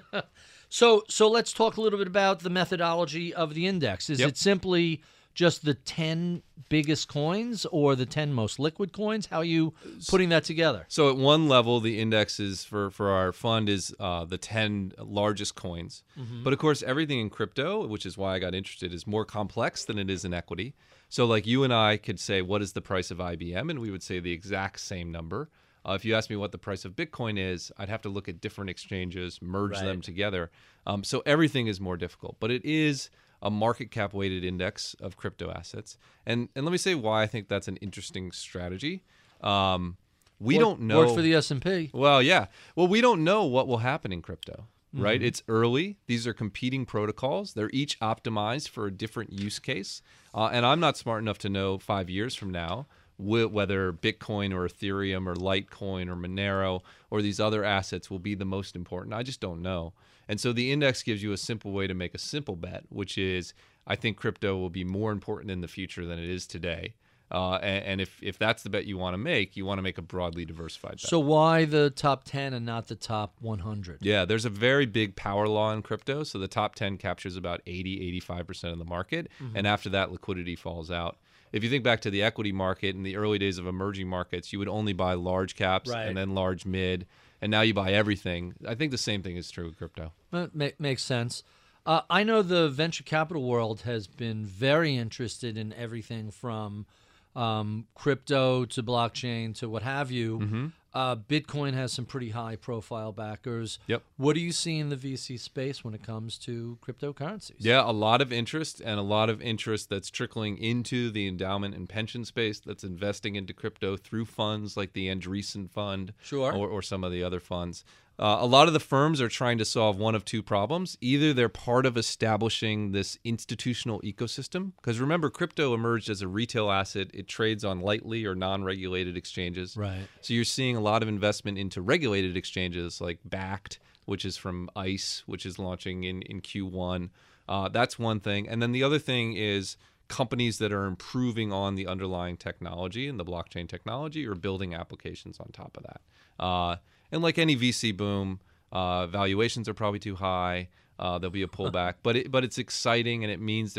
So, so let's talk a little bit about the methodology of the index. Is Yep. it simply just the ten biggest coins or the ten most liquid coins? How are you putting that together? So at one level, the index is for, for our fund is uh, the ten largest coins. But of course, everything in crypto, which is why I got interested, is more complex than it is in equity. So like you and I could say, what is the price of I B M? And we would say the exact same number. Uh, if you ask me what the price of Bitcoin is, I'd have to look at different exchanges, merge Right. them together. Um, so everything is more difficult. But it is a market cap weighted index of crypto assets. And and let me say why I think that's an interesting strategy. Um, we Work- don't know. Worked for the S and P. Well, yeah. Well, we don't know what will happen in crypto, right? It's early. These are competing protocols. They're each optimized for a different use case. Uh, and I'm not smart enough to know five years from now wh- whether Bitcoin or Ethereum or Litecoin or Monero or these other assets will be the most important. I just don't know. And so the index gives you a simple way to make a simple bet, which is I think crypto will be more important in the future than it is today. Uh, and, and if, if that's the bet you want to make, you want to make a broadly diversified bet. So why the top ten and not the top one hundred? Yeah, there's a very big power law in crypto. So the top ten captures about eighty, eighty-five percent of the market. And after that, liquidity falls out. If you think back to the equity market in the early days of emerging markets, you would only buy large caps Right. and then large mid. And now you buy everything. I think the same thing is true with crypto. That ma- makes sense. Uh, I know the venture capital world has been very interested in everything from um, crypto to blockchain to what have you. Mm-hmm. Uh, Bitcoin has some pretty high-profile backers. Yep. What do you see in the V C space when it comes to cryptocurrencies? Yeah, a lot of interest and a lot of interest that's trickling into the endowment and pension space that's investing into crypto through funds like the Andreessen Fund Sure. or, or some of the other funds. Uh, a lot of the firms are trying to solve one of two problems. Either they're part of establishing this institutional ecosystem, because remember, crypto emerged as a retail asset. It trades on lightly or non-regulated exchanges. Right. So you're seeing a lot of investment into regulated exchanges like Bakkt, which is from ICE, which is launching in, in Q one. Uh, that's one thing. And then the other thing is companies that are improving on the underlying technology and the blockchain technology or building applications on top of that. Uh, and like any V C boom, uh, valuations are probably too high. Uh, there'll be a pullback, but it, but it's exciting, and it means there's a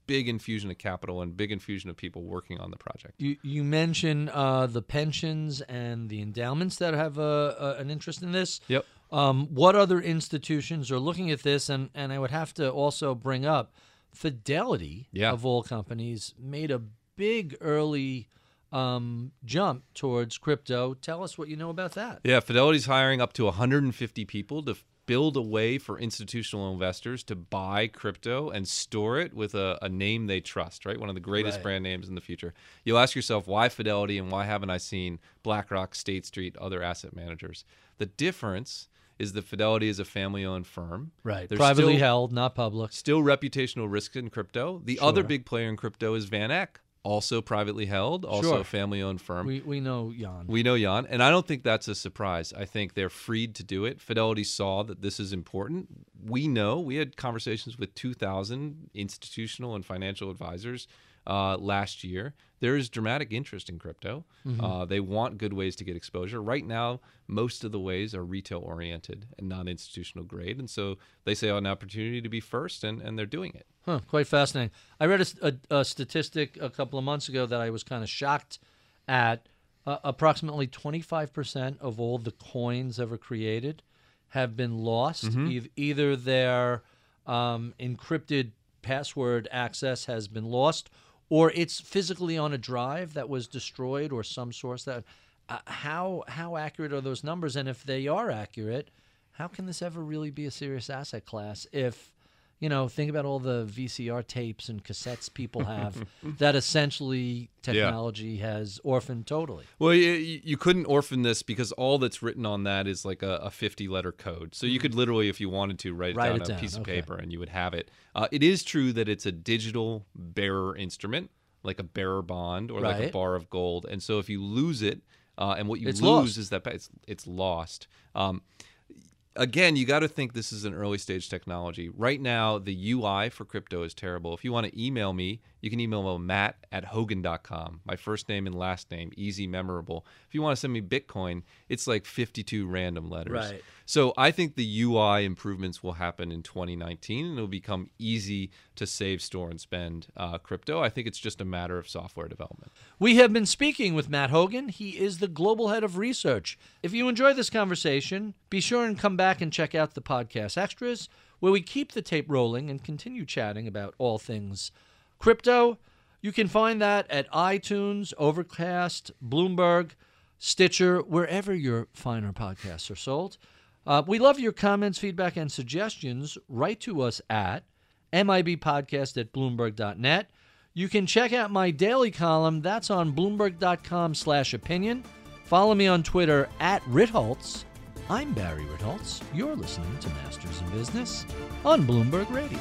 big infusion of capital and big infusion of people working on the project. You you mentioned uh, the pensions and the endowments that have a, a, an interest in this. Yep. Um, what other institutions are looking at this? And, and I would have to also bring up Fidelity, yeah. of all companies, made a big early um, jump towards crypto. Tell us what you know about that. Yeah, Fidelity's hiring up to one hundred fifty people to build a way for institutional investors to buy crypto and store it with a, a name they trust, right? One of the greatest Right. brand names in the future. You'll ask yourself, why Fidelity and why haven't I seen BlackRock, State Street, other asset managers? The difference is that Fidelity is a family-owned firm. Right. There's Privately still, held, not public. Still reputational risk in crypto. The Sure. other big player in crypto is Van Eck, also privately held, also Sure. a family-owned firm. We we know Jan. We know Jan, and I don't think that's a surprise. I think they're freed to do it. Fidelity saw that this is important. We know, we had conversations with two thousand institutional and financial advisors uh, last year. There is dramatic interest in crypto. Mm-hmm. Uh, they want good ways to get exposure. Right now, most of the ways are retail-oriented and not institutional grade, and so they say, oh, an opportunity to be first, and, and they're doing it. Huh, quite fascinating. I read a, a, a statistic a couple of months ago that I was kind of shocked at. Uh, approximately twenty-five percent of all the coins ever created have been lost. Mm-hmm. E- either their um, encrypted password access has been lost, or it's physically on a drive that was destroyed, or some source that. Uh, how how accurate are those numbers? And if they are accurate, how can this ever really be a serious asset class if, you know, think about all the V C R tapes and cassettes people have that essentially technology yeah. has orphaned totally. Well, you, you couldn't orphan this because all that's written on that is like a fifty-letter code. So you could literally, if you wanted to, write it write down it on down. a piece of okay. paper and you would have it. Uh, it is true that it's a digital bearer instrument, like a bearer bond or right. like a bar of gold. And so if you lose it, uh, and what you it's lose lost. is that it's, it's lost. Um, Again, you got to think this is an early stage technology. Right now, the U I for crypto is terrible. If you want to email me, you can email me Matt at Hogan dot com. My first name and last name, easy, memorable. If you want to send me Bitcoin, it's like fifty-two random letters. Right. So I think the U I improvements will happen in twenty nineteen, and it'll become easy to save, store, and spend uh, crypto. I think it's just a matter of software development. We have been speaking with Matt Hogan. He is the global head of research. If you enjoyed this conversation, be sure and come back and check out the podcast extras, where we keep the tape rolling and continue chatting about all things crypto. You can find that at iTunes, Overcast, Bloomberg, Stitcher, wherever your finer podcasts are sold. Uh, we love your comments, feedback, and suggestions. Write to us at mibpodcast at bloomberg dot net. You can check out my daily column. That's on bloomberg dot com slash opinion. Follow me on Twitter at Ritholtz. I'm Barry Ritholtz. You're listening to Masters in Business on Bloomberg Radio.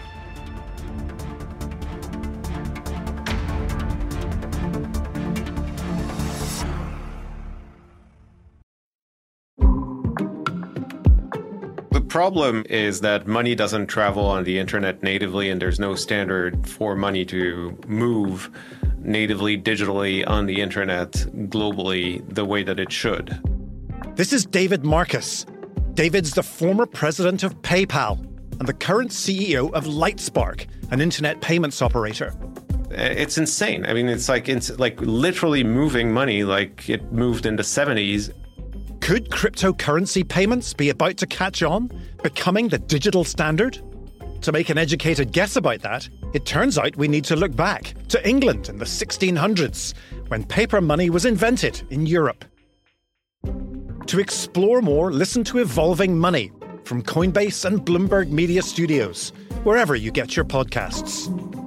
The problem is that money doesn't travel on the internet natively, and there's no standard for money to move natively, digitally on the internet globally the way that it should. This is David Marcus. David's the former president of PayPal and the current C E O of Lightspark, an internet payments operator. It's insane. I mean, it's like it's like literally moving money like it moved in the seventies. Could cryptocurrency payments be about to catch on, becoming the digital standard? To make an educated guess about that, it turns out we need to look back to England in the sixteen hundreds, when paper money was invented in Europe. To explore more, listen to Evolving Money from Coinbase and Bloomberg Media Studios, wherever you get your podcasts.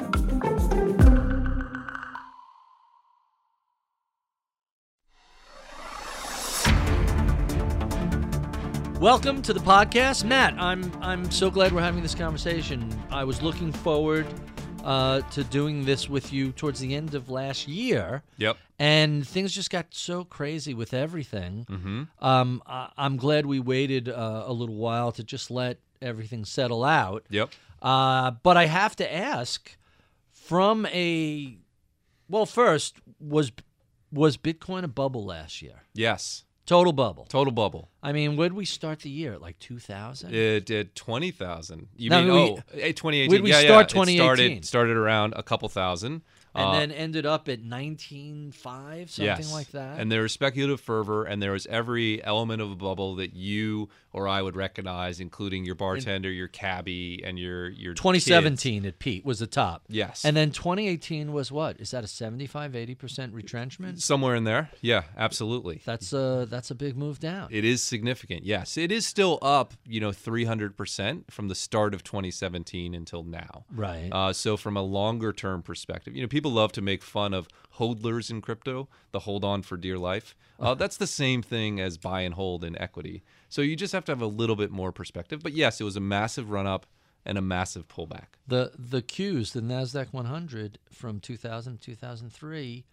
Welcome to the podcast, Matt. I'm I'm so glad we're having this conversation. I was looking forward uh, to doing this with you towards the end of last year. Yep. And things just got so crazy with everything. Mm-hmm. Um, I, I'm glad we waited uh, a little while to just let everything settle out. Yep. Uh, but I have to ask, from a well, first was was Bitcoin a bubble last year? Yes. Total bubble. Total bubble. I mean, where did we start the year? At like two thousand? It did twenty thousand. You No, mean, we- oh, eh, twenty eighteen. where did we yeah, start yeah. twenty eighteen? It started, started around a couple thousand. And Uh, then ended up at nineteen five, something yes. like that. And there was speculative fervor, and there was every element of a bubble that you or I would recognize, including your bartender, your cabbie, and your your twenty seventeen kids. at Pete was the top. Yes. And then twenty eighteen was what? Is that a seventy-five, eighty percent retrenchment? Somewhere in there. Yeah, absolutely. That's a, that's a big move down. It is significant. Yes, it is still up, you know, three hundred percent from the start of twenty seventeen until now. Right. Uh, so from a longer term perspective, you know, people love to make fun of hodlers in crypto, the hold on for dear life. Uh, that's the same thing as buy and hold in equity. So you just have to have a little bit more perspective. But yes, it was a massive run up and a massive pullback. The the Qs, the NASDAQ one hundred from two thousand to two thousand three,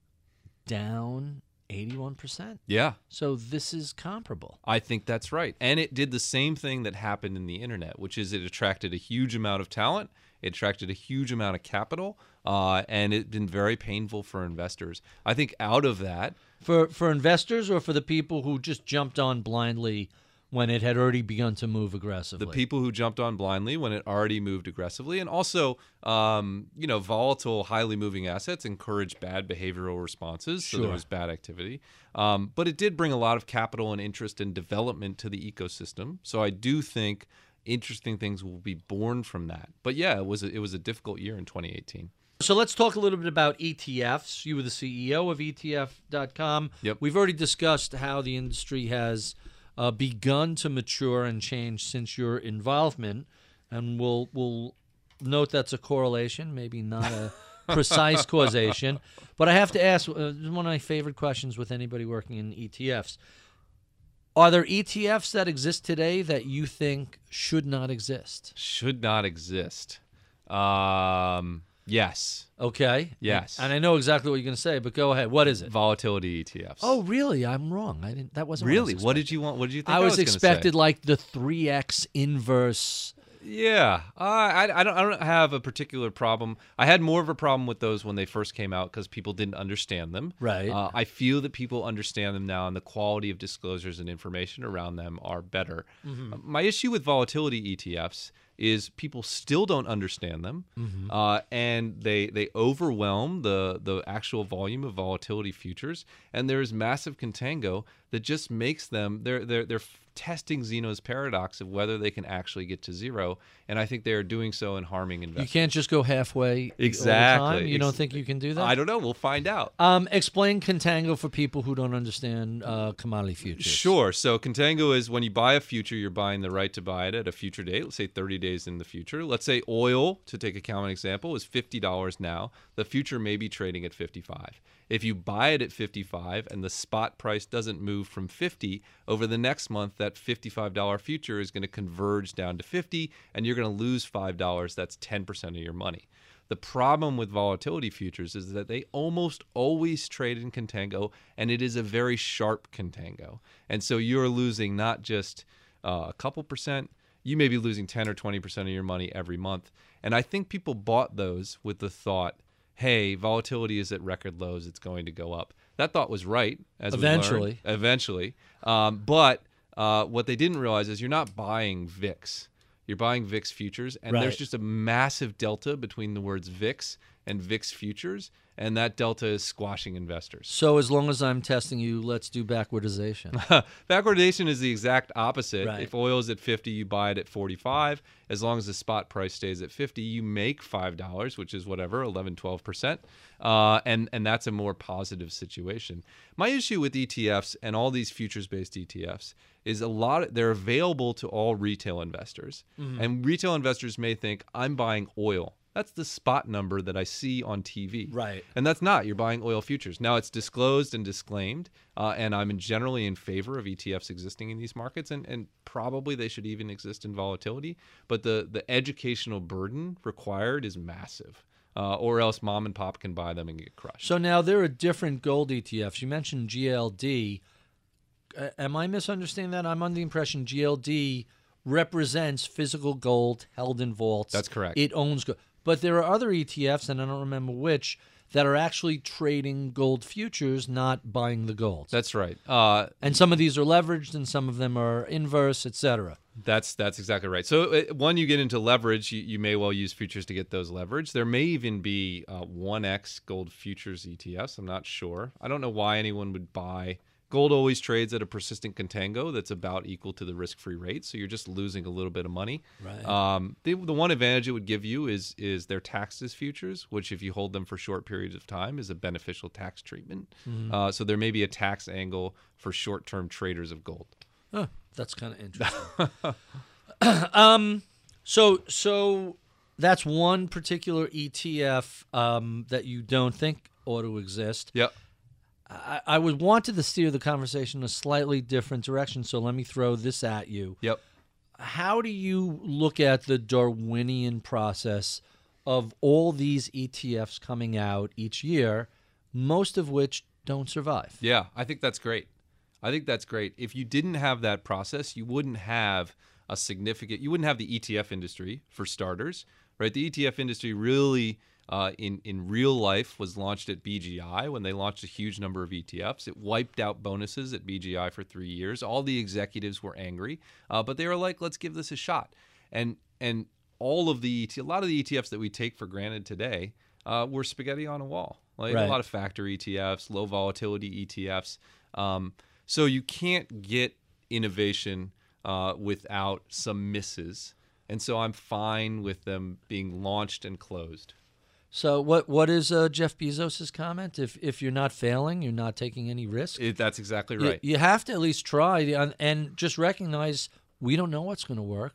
down eighty-one percent. Yeah. So this is comparable. I think that's right. And it did the same thing that happened in the internet, which is it attracted a huge amount of talent. It attracted a huge amount of capital, uh, and it's been very painful for investors. I think out of that, For for investors or for the people who just jumped on blindly when it had already begun to move aggressively? the people who jumped on blindly when it already moved aggressively, and also, um, you know, volatile, highly moving assets encourage bad behavioral responses. So there Sure. was bad activity. Um, but it did bring a lot of capital and interest and development to the ecosystem. So I do think interesting things will be born from that. But yeah, it was a, it was a difficult year in twenty eighteen. So let's talk a little bit about E T Fs. You were the C E O of E T F dot com. Yep. We've already discussed how the industry has uh, begun to mature and change since your involvement, and we'll we'll note that's a correlation, maybe not a precise causation. But I have to ask, uh, this is one of my favorite questions with anybody working in E T Fs. Are there E T Fs that exist today that you think should not exist? Should not exist. Um, yes. Okay. Yes. And I know exactly what you're going to say, but go ahead. What is it? Volatility E T Fs. Oh, really? I'm wrong. I didn't. That wasn't really? What, What did you want? What did you think I I was, was gonna expected say? like the three X inverse. Yeah, uh, I, I don't I don't have a particular problem. I had more of a problem with those when they first came out because people didn't understand them. Right. Uh, I feel that people understand them now, and the quality of disclosures and information around them are better. Mm-hmm. Uh, my issue with volatility E T Fs is people still don't understand them, Mm-hmm. uh, and they they overwhelm the the actual volume of volatility futures, and there is massive contango that just makes them they're they're they're testing Zeno's paradox of whether they can actually get to zero, and I think they are doing so and harming You investors. can't just go halfway. Exactly. All the time? You don't Ex- think you can do that? I don't know. We'll find out. Um, explain contango for people who don't understand uh, commodity futures. Sure. So contango is when you buy a future, you're buying the right to buy it at a future date, let's say thirty days in the future. Let's say oil, to take a common example, is fifty dollars now. The future may be trading at fifty-five. If you buy it at fifty-five and the spot price doesn't move from fifty, over the next month, that fifty-five dollars future is going to converge down to fifty, and you're going to lose five dollars. That's ten percent of your money. The problem with volatility futures is that they almost always trade in contango, and it is a very sharp contango. And so you're losing not just uh, a couple percent, you may be losing ten or twenty percent of your money every month. And I think people bought those with the thought, hey, volatility is at record lows, it's going to go up. That thought was right, as we learned. Eventually. Eventually. Um, but uh, what they didn't realize is you're not buying V I X. You're buying V I X futures, and Right. there's just a massive delta between the words V I X and V I X futures, and that delta is squashing investors. So as long as I'm testing you, let's do backwardization. Backwardation is the exact opposite. Right. If oil is at fifty, you buy it at forty-five. As long as the spot price stays at fifty, you make five dollars, which is whatever, eleven, twelve percent. Uh, and, and that's a more positive situation. My issue with E T Fs and all these futures-based E T Fs is a lot, they're available to all retail investors. Mm-hmm. And retail investors may think, I'm buying oil. That's the spot number that I see on T V. Right. And that's not. You're buying oil futures. Now, it's disclosed and disclaimed, uh, and I'm in generally in favor of E T Fs existing in these markets, and, and probably they should even exist in volatility. But the, the educational burden required is massive, uh, or else mom and pop can buy them and get crushed. So now there are different gold E T Fs. You mentioned G L D. Uh, am I misunderstanding that? I'm under the impression G L D represents physical gold held in vaults. That's correct. It owns gold. But there are other E T Fs, and I don't remember which, that are actually trading gold futures, not buying the gold. That's right. Uh, and some of these are leveraged, and some of them are inverse, et cetera. That's that's exactly right. So uh, when you get into leverage, you, you may well use futures to get those leverage. There may even be uh, one X gold futures E T Fs. I'm not sure. I don't know why anyone would buy. Gold always trades at a persistent contango that's about equal to the risk-free rate, so you're just losing a little bit of money. Right. Um, the, the one advantage it would give you is is their taxed as futures, which if you hold them for short periods of time is a beneficial tax treatment. Mm-hmm. Uh, so there may be a tax angle for short-term traders of gold. Huh, that's kind of interesting. um, so so that's one particular E T F um, that you don't think ought to exist. Yep. I, I would wanted to steer the conversation in a slightly different direction, so let me throw this at you. Yep. How do you look at the Darwinian process of all these E T Fs coming out each year, most of which don't survive? Yeah, I think that's great. I think that's great. If you didn't have that process, you wouldn't have a significant, you wouldn't have the E T F industry, for starters, right? The E T F industry really, uh, in, in real life, was launched at B G I when they launched a huge number of E T Fs. It wiped out bonuses at B G I for three years. All the executives were angry, uh, but they were like, let's give this a shot. And and all of the, E T F, a lot of the E T Fs that we take for granted today uh, were spaghetti on a wall. Like Right. a lot of factor E T Fs, low volatility E T Fs. Um, So you can't get innovation uh, without some misses. And so I'm fine with them being launched and closed. So what what is uh, Jeff Bezos' comment? If if you're not failing, you're not taking any risk. It, that's exactly You- right. You, have to at least try and, and just recognize we don't know what's going to work,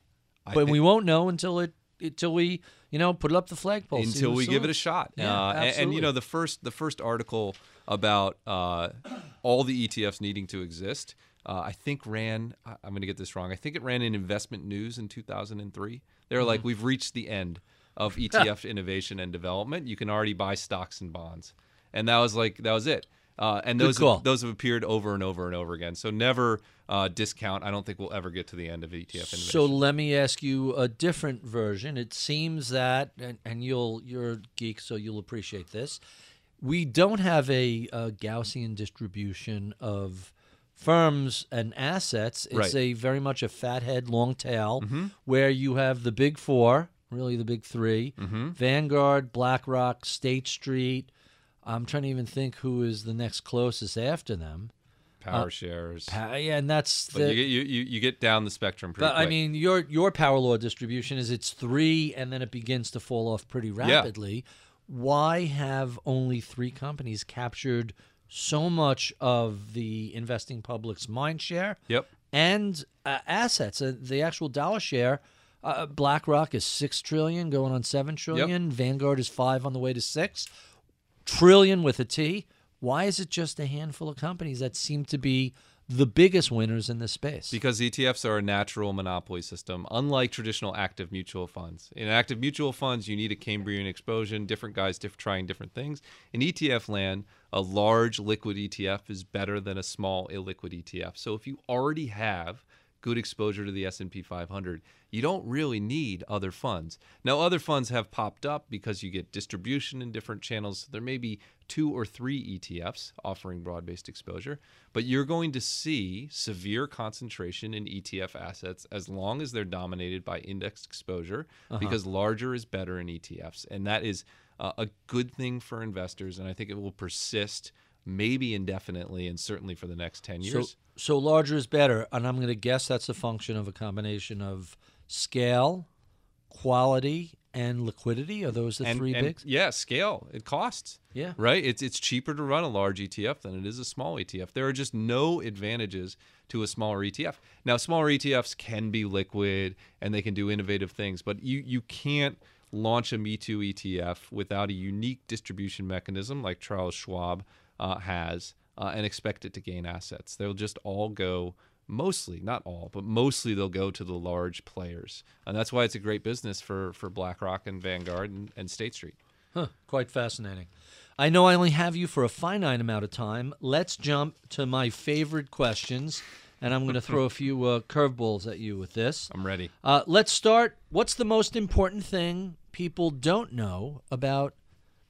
I but think- we won't know until it until we you know put up the flagpole. see until who's we give it still- a shot. Yeah, uh, and, and absolutely. you know the first the first article about uh, all the E T Fs needing to exist, uh, I think ran. I- I'm going to get this wrong. I think it ran in Investment News in two thousand three. They were Mm-hmm. like, we've reached the end of E T F innovation and development. You can already buy stocks and bonds, and that was like that was it. Uh, and Good those call. have, those have appeared over and over and over again. So never uh, discount. I don't think we'll ever get to the end of E T F innovation. So let me ask you a different version. It seems that, and, and you'll you're a geek, so you'll appreciate this. We don't have a, a Gaussian distribution of firms and assets. It's Right. a very much a fathead, long tail, Mm-hmm. where you have the big four, really the big three: Mm-hmm. Vanguard, BlackRock, State Street. I'm trying to even think who is the next closest after them. Power shares. Pa- Yeah, and that's But the. you, get, you, you you get down the spectrum pretty But I quick. mean, your your power law distribution is it's three, and then it begins to fall off pretty rapidly. Why have only three companies captured so much of the investing public's mind share Yep. and uh, assets? Uh, the actual dollar share, uh, BlackRock is six trillion, going on seven trillion. Vanguard is five, on the way to six trillion with a T. Why is it just a handful of companies that seem to be the biggest winners in this space? Because E T Fs are a natural monopoly system, unlike traditional active mutual funds. In active mutual funds, you need a Cambrian exposure, different guys diff- trying different things. In E T F land, a large liquid E T F is better than a small illiquid E T F. So if you already have good exposure to the S and P five hundred, you don't really need other funds. Now, other funds have popped up because you get distribution in different channels. There may be two or three E T Fs offering broad-based exposure, but you're going to see severe concentration in E T F assets as long as they're dominated by indexed exposure, because larger is better in E T Fs. And that is uh, a good thing for investors, and I think it will persist maybe indefinitely and certainly for the next ten years. So, so larger is better, and I'm going to guess that's a function of a combination of scale, quality, and liquidity. Are those the and, three and, bigs? Yeah, scale. It costs. Yeah. Right? It's it's cheaper to run a large E T F than it is a small E T F. There are just no advantages to a smaller E T F. Now, smaller E T Fs can be liquid and they can do innovative things, but you, you can't launch a Me Too E T F without a unique distribution mechanism like Charles Schwab uh, has uh, and expect it to gain assets. They'll just all go, mostly, not all, but mostly they'll go to the large players. And that's why it's a great business for, for BlackRock and Vanguard and, and State Street. Huh, quite fascinating. I know I only have you for a finite amount of time. Let's jump to my favorite questions, and I'm going to throw a few uh, curveballs at you with this. I'm ready. Uh, let's start. What's the most important thing people don't know about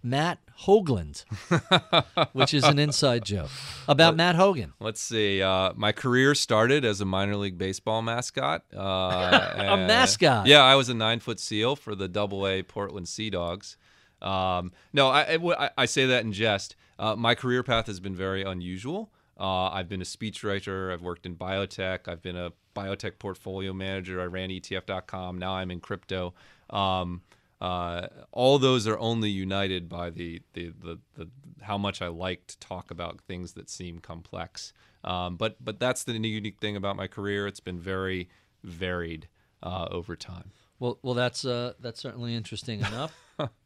Matt Hoagland, which is an inside joke about Matt Hogan. Let's see. Uh, my career started as a minor league baseball mascot. Uh, A mascot? Yeah, I was a nine-foot SEAL for the Double A Portland Sea Dogs. Um, no, I, I, I say that in jest. Uh, my career path has been very unusual. Uh, I've been a speechwriter. I've worked in biotech. I've been a biotech portfolio manager. I ran E T F dot com. Now I'm in crypto. Um, uh, all those are only united by the, the, the, the how much I like to talk about things that seem complex. Um, but but that's the unique thing about my career. It's been very varied uh, over time. Well, well, that's uh, that's certainly interesting enough.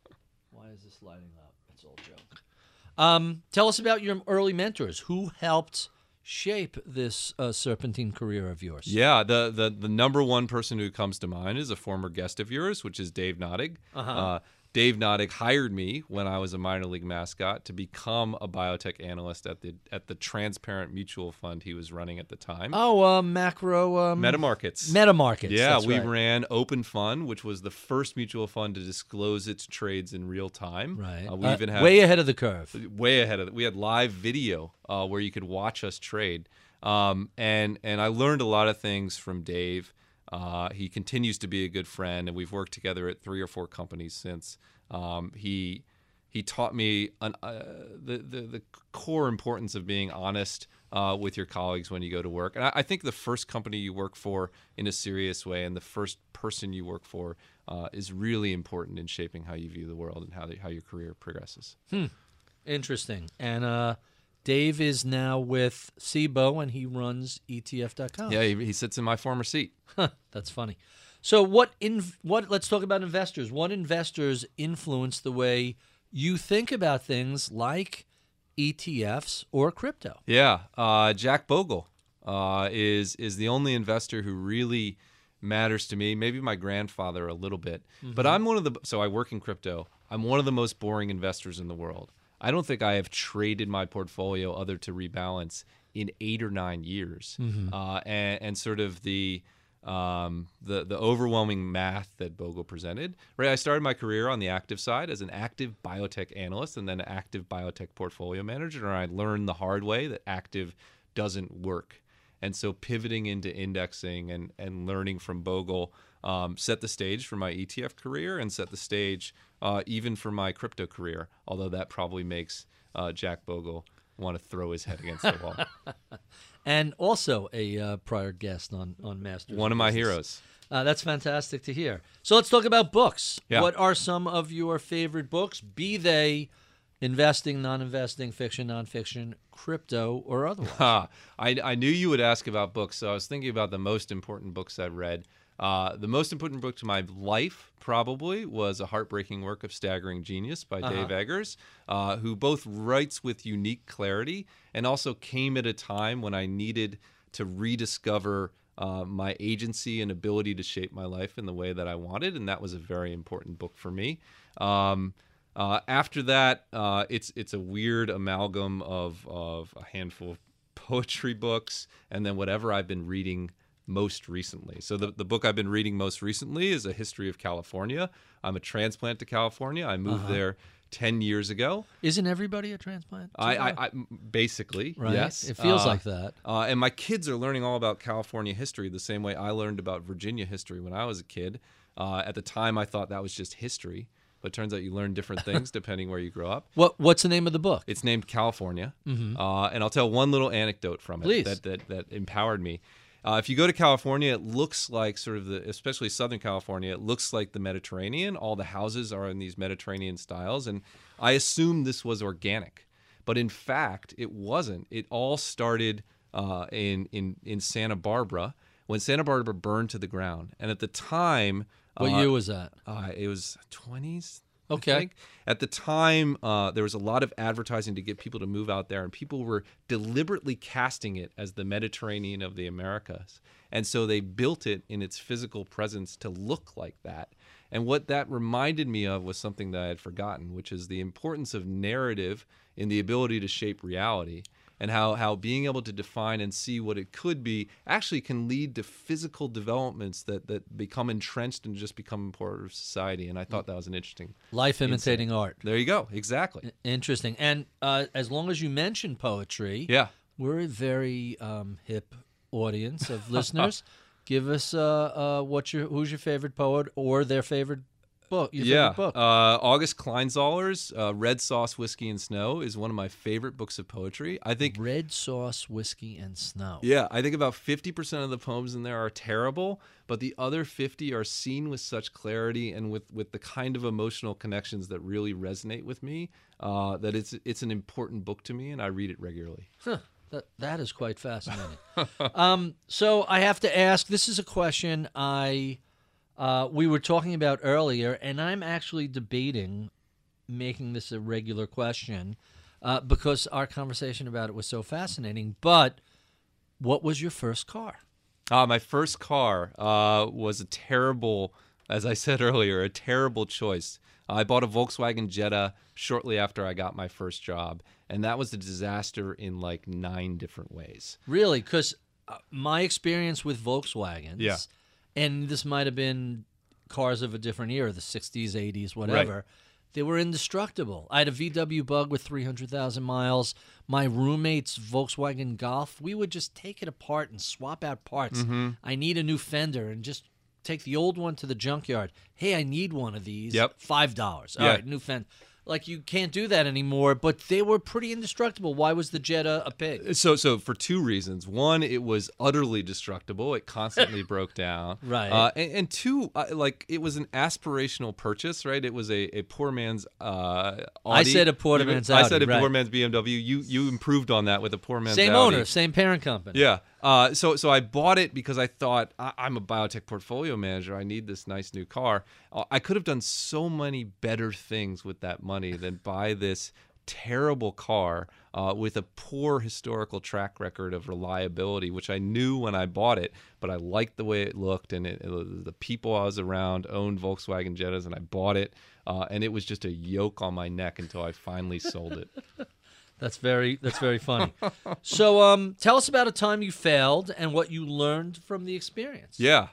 Why is this lighting up? It's all joke. Um, tell us about your early mentors. Who helped shape this uh, serpentine career of yours? Yeah, the, the the number one person who comes to mind is a former guest of yours, which is Dave Nottig. Uh-huh. Uh, Dave Nottig hired me when I was a minor league mascot to become a biotech analyst at the at the Transparent Mutual Fund he was running at the time. Oh, uh, macro... Um, Metamarkets. Metamarkets. Yeah, that's we right. ran Open Fund, which was the first mutual fund to disclose its trades in real time. Right. Uh, we Uh, even had way ahead of the curve. way ahead of it. We had live video uh, where you could watch us trade, um, and and I learned a lot of things from Dave. Uh, he continues to be a good friend, and we've worked together at three or four companies since. Um, he he taught me an, uh, the, the the core importance of being honest uh, with your colleagues when you go to work. And I, I think the first company you work for in a serious way, and the first person you work for, uh, is really important in shaping how you view the world and how the, how your career progresses. Hmm. Interesting. And uh, Dave is now with S I B O, and he runs E T F dot com. Yeah, he, he sits in my former seat. Huh, that's funny. So what in what let's talk about investors. What investors influence the way you think about things like E T Fs or crypto? Yeah, uh, Jack Bogle uh, is is the only investor who really matters to me. Maybe my grandfather a little bit, mm-hmm. but I'm one of the. So I work in crypto. I'm one of the most boring investors in the world. I don't think I have traded my portfolio other to rebalance in eight or nine years, mm-hmm. uh, and, and sort of the. Um, the the overwhelming math that Bogle presented. Right, I started my career on the active side as an active biotech analyst and then an active biotech portfolio manager, and I learned the hard way that active doesn't work. And so pivoting into indexing and, and learning from Bogle um, set the stage for my E T F career and set the stage uh, even for my crypto career, although that probably makes uh, Jack Bogle want to throw his head against the wall. And also a uh, prior guest on, on Masters. One of my heroes. Uh, that's fantastic to hear. So let's talk about books. Yeah. What are some of your favorite books, be they investing, non-investing, fiction, nonfiction, crypto, or otherwise? Ah, I, I knew you would ask about books, so I was thinking about the most important books I've read. Uh, the most important book to my life probably was A Heartbreaking Work of Staggering Genius by Uh-huh. Dave Eggers, uh, who both writes with unique clarity and also came at a time when I needed to rediscover uh, my agency and ability to shape my life in the way that I wanted, and that was a very important book for me. Um, uh, after that, uh, it's it's a weird amalgam of, of a handful of poetry books and then whatever I've been reading most recently. So the, the book I've been reading most recently is A History of California. I'm a transplant to California. I moved Uh-huh. there ten years ago. Isn't everybody a transplant? I, I, I basically, Right? yes. It feels Uh, like that. Uh, and my kids are learning all about California history the same way I learned about Virginia history when I was a kid. Uh, at the time, I thought that was just history, but it turns out you learn different things depending where you grow up. What What's the name of the book? It's named California, uh, and I'll tell one little anecdote from it Please. that, that that empowered me. Uh, if you go to California, it looks like sort of the, especially Southern California, it looks like the Mediterranean. All the houses are in these Mediterranean styles, and I assumed this was organic, but in fact, it wasn't. It all started uh, in in in Santa Barbara when Santa Barbara burned to the ground, and at the time, What uh, year was that? uh, it was twenties. Okay. I think. At the time, uh, there was a lot of advertising to get people to move out there, and people were deliberately casting it as the Mediterranean of the Americas. And so they built it in its physical presence to look like that. And what that reminded me of was something that I had forgotten, which is the importance of narrative in the ability to shape reality. and how, how being able to define and see what it could be actually can lead to physical developments that, that become entrenched and just become part of society. And I thought that was an interesting Life imitating insight. art. There you go. Exactly. Interesting. And uh, as long as you mention poetry, Yeah. we're a very um, hip audience of listeners. Give us uh, uh, what's your who's your favorite poet or their favorite book? Your yeah, favorite book. Uh, August Kleinzoller's uh, Red Sauce, Whiskey, and Snow is one of my favorite books of poetry. I think Red Sauce, Whiskey, and Snow. Yeah, I think about fifty percent of the poems in there are terrible, but the other fifty are seen with such clarity and with, with the kind of emotional connections that really resonate with me, uh, that it's it's an important book to me, and I read it regularly. Huh. That, that is quite fascinating. um, so I have to ask, this is a question I uh, we were talking about earlier, and I'm actually debating making this a regular question uh, because our conversation about it was so fascinating. But what was your first car? Uh, my first car uh, was a terrible, as I said earlier, a terrible choice. I bought a Volkswagen Jetta shortly after I got my first job, and that was a disaster in like nine different ways. Really? Because uh, my experience with Volkswagens, Yeah. and this might have been cars of a different era, the sixties, eighties, whatever, they were indestructible. I had a V W Bug with three hundred thousand miles. My roommate's Volkswagen Golf, we would just take it apart and swap out parts. Mm-hmm. I need a new fender, and just take the old one to the junkyard. Hey, I need one of these. Yep. five dollars. All Yeah. right, new fender. Like, you can't do that anymore, but they were pretty indestructible. Why was the Jetta a pig? So, so for two reasons. One, it was utterly destructible. It constantly broke down. Right. Uh, and, and two, uh, like it was an aspirational purchase, right? It was a, a poor man's uh, Audi. I said a poor man's I Audi, said a right. poor man's B M W. You you improved on that with a poor man's Same Audi. owner, same parent company. Yeah. Uh, so so I bought it because I thought I, I'm a biotech portfolio manager. I need this nice new car. Uh, I could have done so many better things with that money than buy this terrible car uh, with a poor historical track record of reliability, which I knew when I bought it, but I liked the way it looked, and it, it, the people I was around owned Volkswagen Jettas, and I bought it, uh, and it was just a yoke on my neck until I finally sold it. That's very that's very funny. So, um, tell us about a time you failed and what you learned from the experience. Yeah.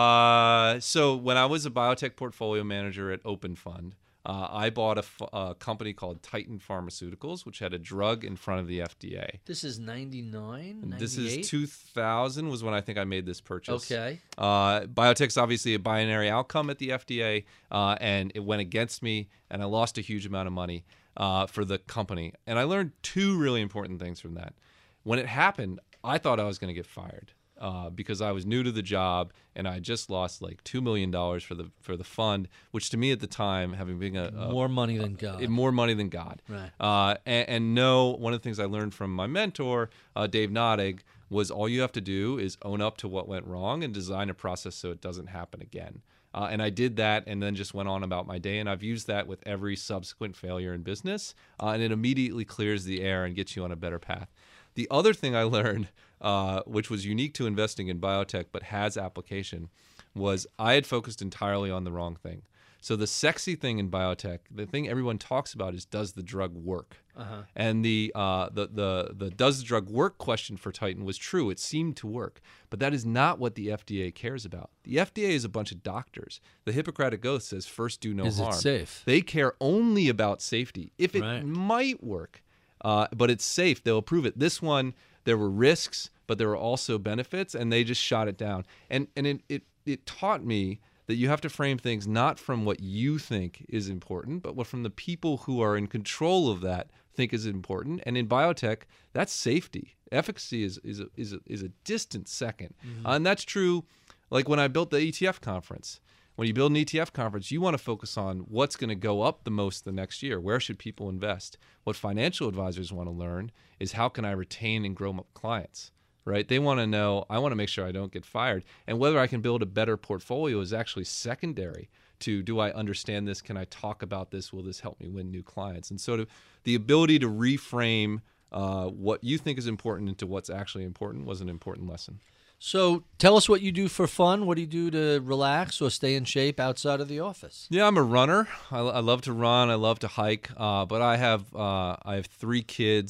Uh, so when I was a biotech portfolio manager at Open Fund, uh, I bought a, f- a company called Titan Pharmaceuticals, which had a drug in front of the F D A. This is ninety-nine, ninety-eight? This is two thousand was when I think I made this purchase. Okay. Uh, biotech's obviously a binary outcome at the F D A, uh, and it went against me, and I lost a huge amount of money uh, for the company. And I learned two really important things from that. When it happened, I thought I was going to get fired uh, because I was new to the job, and I just lost like two million dollars for the for the fund, which to me at the time, having been a, a More money than God. it- more money than God. Right. Uh, and, and no, one of the things I learned from my mentor, uh, Dave Nottig, was all you have to do is own up to what went wrong and design a process so it doesn't happen again. Uh, and I did that and then just went on about my day. And I've used that with every subsequent failure in business. Uh, and it immediately clears the air and gets you on a better path. The other thing I learned, uh, which was unique to investing in biotech but has application, was I had focused entirely on the wrong thing. So the sexy thing in biotech, the thing everyone talks about is, does the drug work? Uh-huh. And the, uh, the the the does the drug work question for Titan was true. It seemed to work. But that is not what the F D A cares about. The F D A is a bunch of doctors. The Hippocratic Oath says first do no Is it harm. safe? They care only about safety. If it Right. might work, uh, but it's safe, they'll approve it. This one, there were risks, but there were also benefits, and they just shot it down. And and it it, it taught me that you have to frame things not from what you think is important, but what from the people who are in control of that think is important. And in biotech, that's safety. Efficacy is is a, is a, is a distant second, Mm-hmm. uh, and that's true. Like when I built the E T F conference. When you build an E T F conference, you want to focus on what's going to go up the most the next year. Where should people invest? What financial advisors want to learn is how can I retain and grow my clients, right? They want to know, I want to make sure I don't get fired. And whether I can build a better portfolio is actually secondary to, do I understand this? Can I talk about this? Will this help me win new clients? And so to, the ability to reframe uh, what you think is important into what's actually important was an important lesson. So tell us what you do for fun. What do you do to relax or stay in shape outside of the office? Yeah, I'm a runner. I, I love to run. I love to hike. Uh, but I have uh, I have three kids.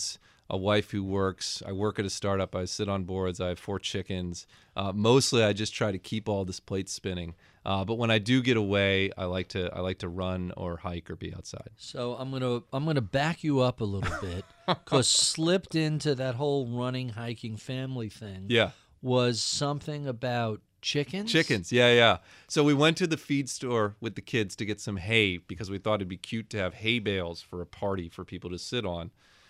a wife who works. I work at a startup. I sit on boards. I have four chickens. Uh, mostly, I just try to keep all this plate spinning. Uh, but when I do get away, I like to I like to run or hike or be outside. So I'm gonna I'm gonna back you up a little bit, because slipped into that whole running, hiking, family thing. Yeah. Was something about chickens? Chickens, yeah, yeah. So we went to the feed store with the kids to get some hay because we thought it'd be cute to have hay bales for a party for people to sit on.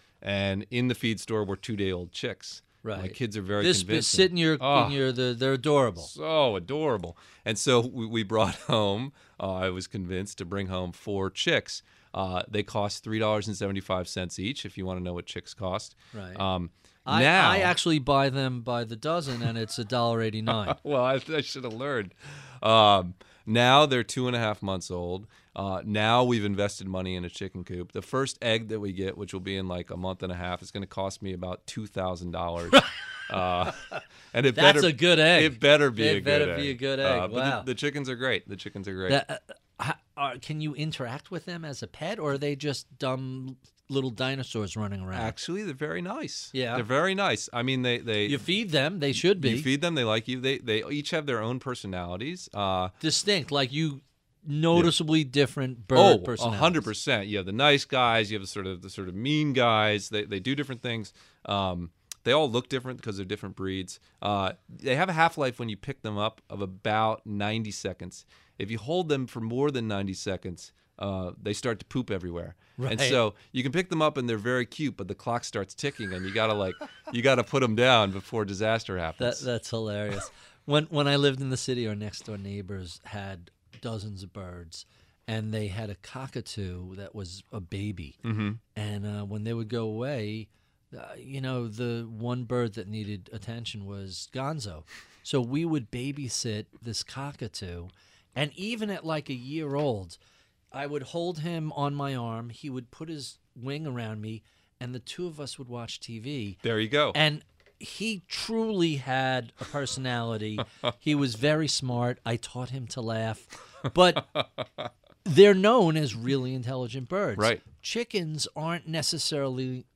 And in the feed store were two-day-old chicks. Right. My kids are very this convincing. Sit in your, oh, in your the, they're adorable. So adorable. And so we, we brought home, uh, I was convinced to bring home four chicks. Uh, they cost three dollars and seventy-five cents each, if you want to know what chicks cost. Right. Um, I, now, I actually buy them by the dozen, and it's a dollar eighty-nine. Well, I, I should have learned. Um, now they're two and a half months old. Uh, now we've invested money in a chicken coop. The first egg that we get, which will be in like a month and a half, is going to cost me about two thousand dollars. uh, and it That's better, a good egg. It better be it a better good be egg. a good egg. Uh, but wow. the, the chickens are great. The chickens are great. That, uh, how, are, can you interact with them as a pet, or are they just dumb little dinosaurs running around? Actually, they're very nice. Yeah. They're very nice. I mean, they... they you feed them. They should be. You feed them. They like you. They, they each have their own personalities. Uh, Distinct, like you... Noticeably different bird oh, personalities. a hundred percent. You have the nice guys. You have the sort of the sort of mean guys. They they do different things. Um, they all look different because they're different breeds. Uh, they have a half life when you pick them up of about ninety seconds. If you hold them for more than ninety seconds, uh, they start to poop everywhere. Right. And so you can pick them up and they're very cute, but the clock starts ticking and you gotta like you gotta put them down before disaster happens. That that's hilarious. when when I lived in the city, our next door neighbors had dozens of birds, and they had a cockatoo that was a baby. Mm-hmm. And uh, when they would go away, uh, you know, the one bird that needed attention was Gonzo. So we would babysit this cockatoo, and even at like a year old, I would hold him on my arm. He would put his wing around me, and the two of us would watch T V. There you go. And he truly had a personality. He was very smart. I taught him to laugh. But they're known as really intelligent birds. Right. Chickens aren't necessarily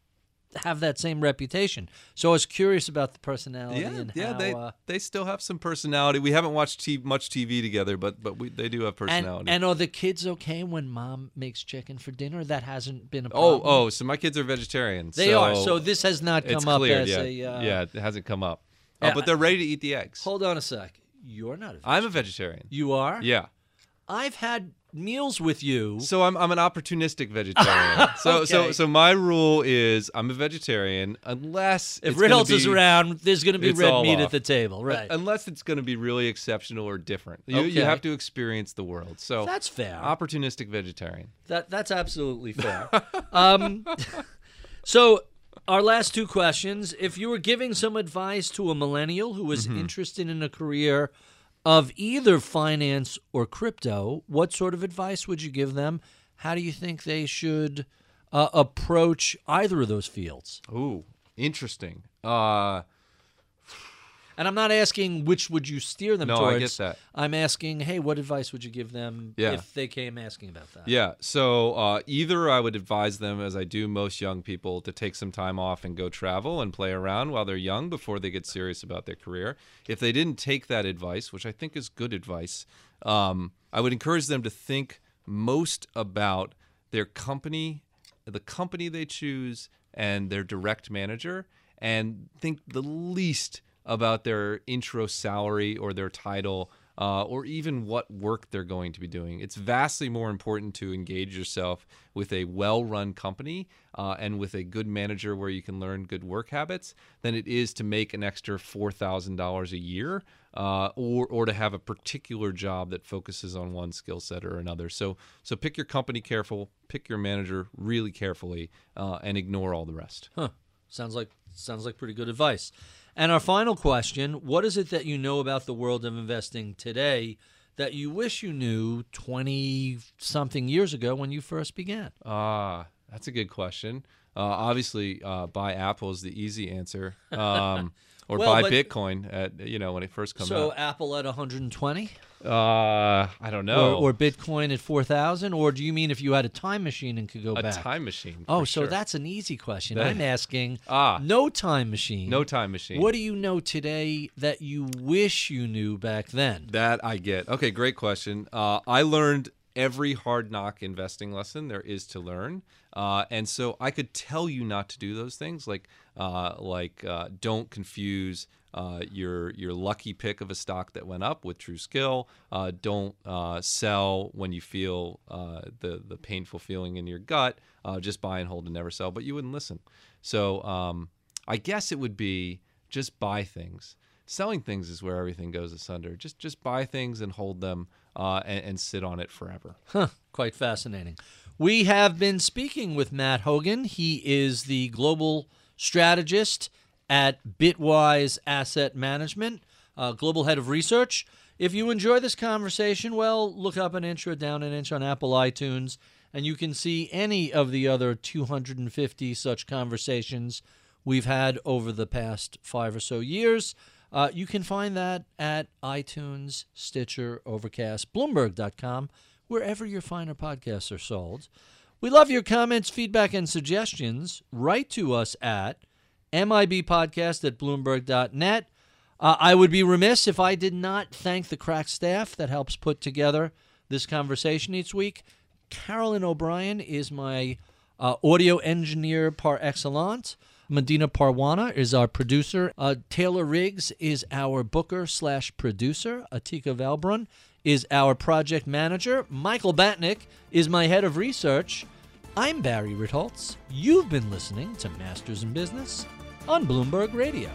have that same reputation. So I was curious about the personality Yeah, and yeah, how... they uh, they still have some personality. We haven't watched t- much T V together, but but we, they do have and, personality. and are the kids okay when mom makes chicken for dinner? That hasn't been a oh, problem. oh, so my kids are vegetarians. They so are. So this has not it's come up cleared, as yeah. a... Uh, yeah, it hasn't come up. Uh, Yeah, but they're ready to eat the eggs. Hold on a sec. You're not a vegetarian. I'm a vegetarian. You are? Yeah. I've had meals with you. So I'm I'm an opportunistic vegetarian. so so Okay. so my rule is I'm a vegetarian unless If it's gonna Ritholtz is be- around, there's going to be it's red all meat off. at the table, right? Unless it's going to be really exceptional or different. You, Okay. you have to experience the world. So That's fair. opportunistic vegetarian. That that's absolutely fair. um, so our last two questions: if you were giving some advice to a millennial who was Mm-hmm. interested in a career of either finance or crypto, what sort of advice would you give them? How do you think they should uh, approach either of those fields? Ooh, interesting. Uh And I'm not asking which would you steer them No, I towards. get that. I'm asking, hey, what advice would you give them Yeah. if they came asking about that? Yeah. So uh, either I would advise them, as I do most young people, to take some time off and go travel and play around while they're young before they get serious about their career. If they didn't take that advice, which I think is good advice, um, I would encourage them to think most about their company, the company they choose, and their direct manager, and think the least about their intro salary or their title, uh, or even what work they're going to be doing. It's vastly more important to engage yourself with a well-run company uh, and with a good manager where you can learn good work habits than it is to make an extra four thousand dollars a year uh, or or to have a particular job that focuses on one skill set or another. So so pick your company careful, pick your manager really carefully, uh, and ignore all the rest. Huh. Sounds like sounds like pretty good advice. And our final question, what is it that you know about the world of investing today that you wish you knew twenty-something years ago when you first began? Ah, that's a good question. Uh, obviously, uh, buy Apple is the easy answer. Um, or Well, buy but- Bitcoin at you know when it first comes So out. Apple at one hundred twenty, Uh, I don't know. or, or Bitcoin at four thousand, or do you mean if you had a time machine and could go a back? time machine. Oh, for so sure. that's an easy question. That- I'm asking. Ah. No time machine. no time machine. What do you know today that you wish you knew back then? That I get. Okay, great question. Uh, I learned every hard knock investing lesson there is to learn, uh, and so I could tell you not to do those things, like uh, like uh, don't confuse uh, your your lucky pick of a stock that went up with true skill. Uh, don't uh, sell when you feel uh, the the painful feeling in your gut. Uh, just buy and hold and never sell. But you wouldn't listen. So um, I guess it would be just buy things. Selling things is where everything goes asunder. Just just buy things and hold them uh, and, and sit on it forever. Huh, quite fascinating. We have been speaking with Matt Hogan. He is the global strategist at Bitwise Asset Management, uh, global head of research. If you enjoy this conversation, well, look up an inch or down an inch on Apple iTunes, and you can see any of the other two hundred fifty such conversations we've had over the past five or so years. Uh, you can find that at iTunes, Stitcher, Overcast, Bloomberg dot com, wherever your finer podcasts are sold. We love your comments, feedback, and suggestions. Write to us at mibpodcast at bloomberg dot net. Uh, I would be remiss if I did not thank the crack staff that helps put together this conversation each week. Carolyn O'Brien is my uh, audio engineer par excellence. Medina Parwana is our producer. Uh, Taylor Riggs is our booker slash producer. Atika Valbrun is our project manager. Michael Batnick is my head of research. I'm Barry Ritholtz. You've been listening to Masters in Business on Bloomberg Radio.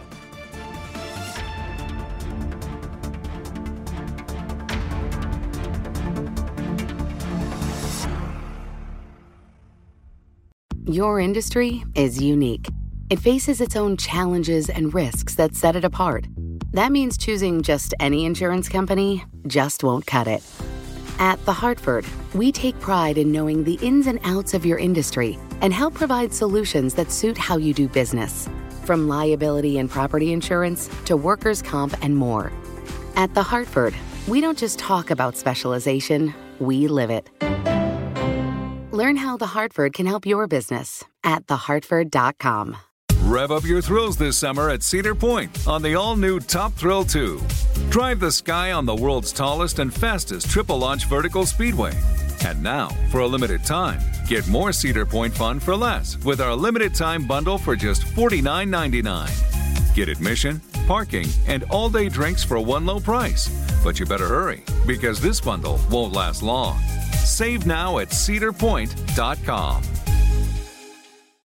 Your industry is unique. It faces its own challenges and risks that set it apart. That means choosing just any insurance company just won't cut it. At The Hartford, we take pride in knowing the ins and outs of your industry and help provide solutions that suit how you do business. From liability and property insurance to workers' comp and more. At The Hartford, we don't just talk about specialization, we live it. Learn how The Hartford can help your business at the hartford dot com. Rev up your thrills this summer at Cedar Point on the all-new Top Thrill two. Drive the sky on the world's tallest and fastest triple-launch vertical speedway. And now, for a limited time, get more Cedar Point fun for less with our limited-time bundle for just forty-nine ninety-nine. Get admission, parking, and all-day drinks for one low price. But you better hurry, because this bundle won't last long. Save now at cedar point dot com.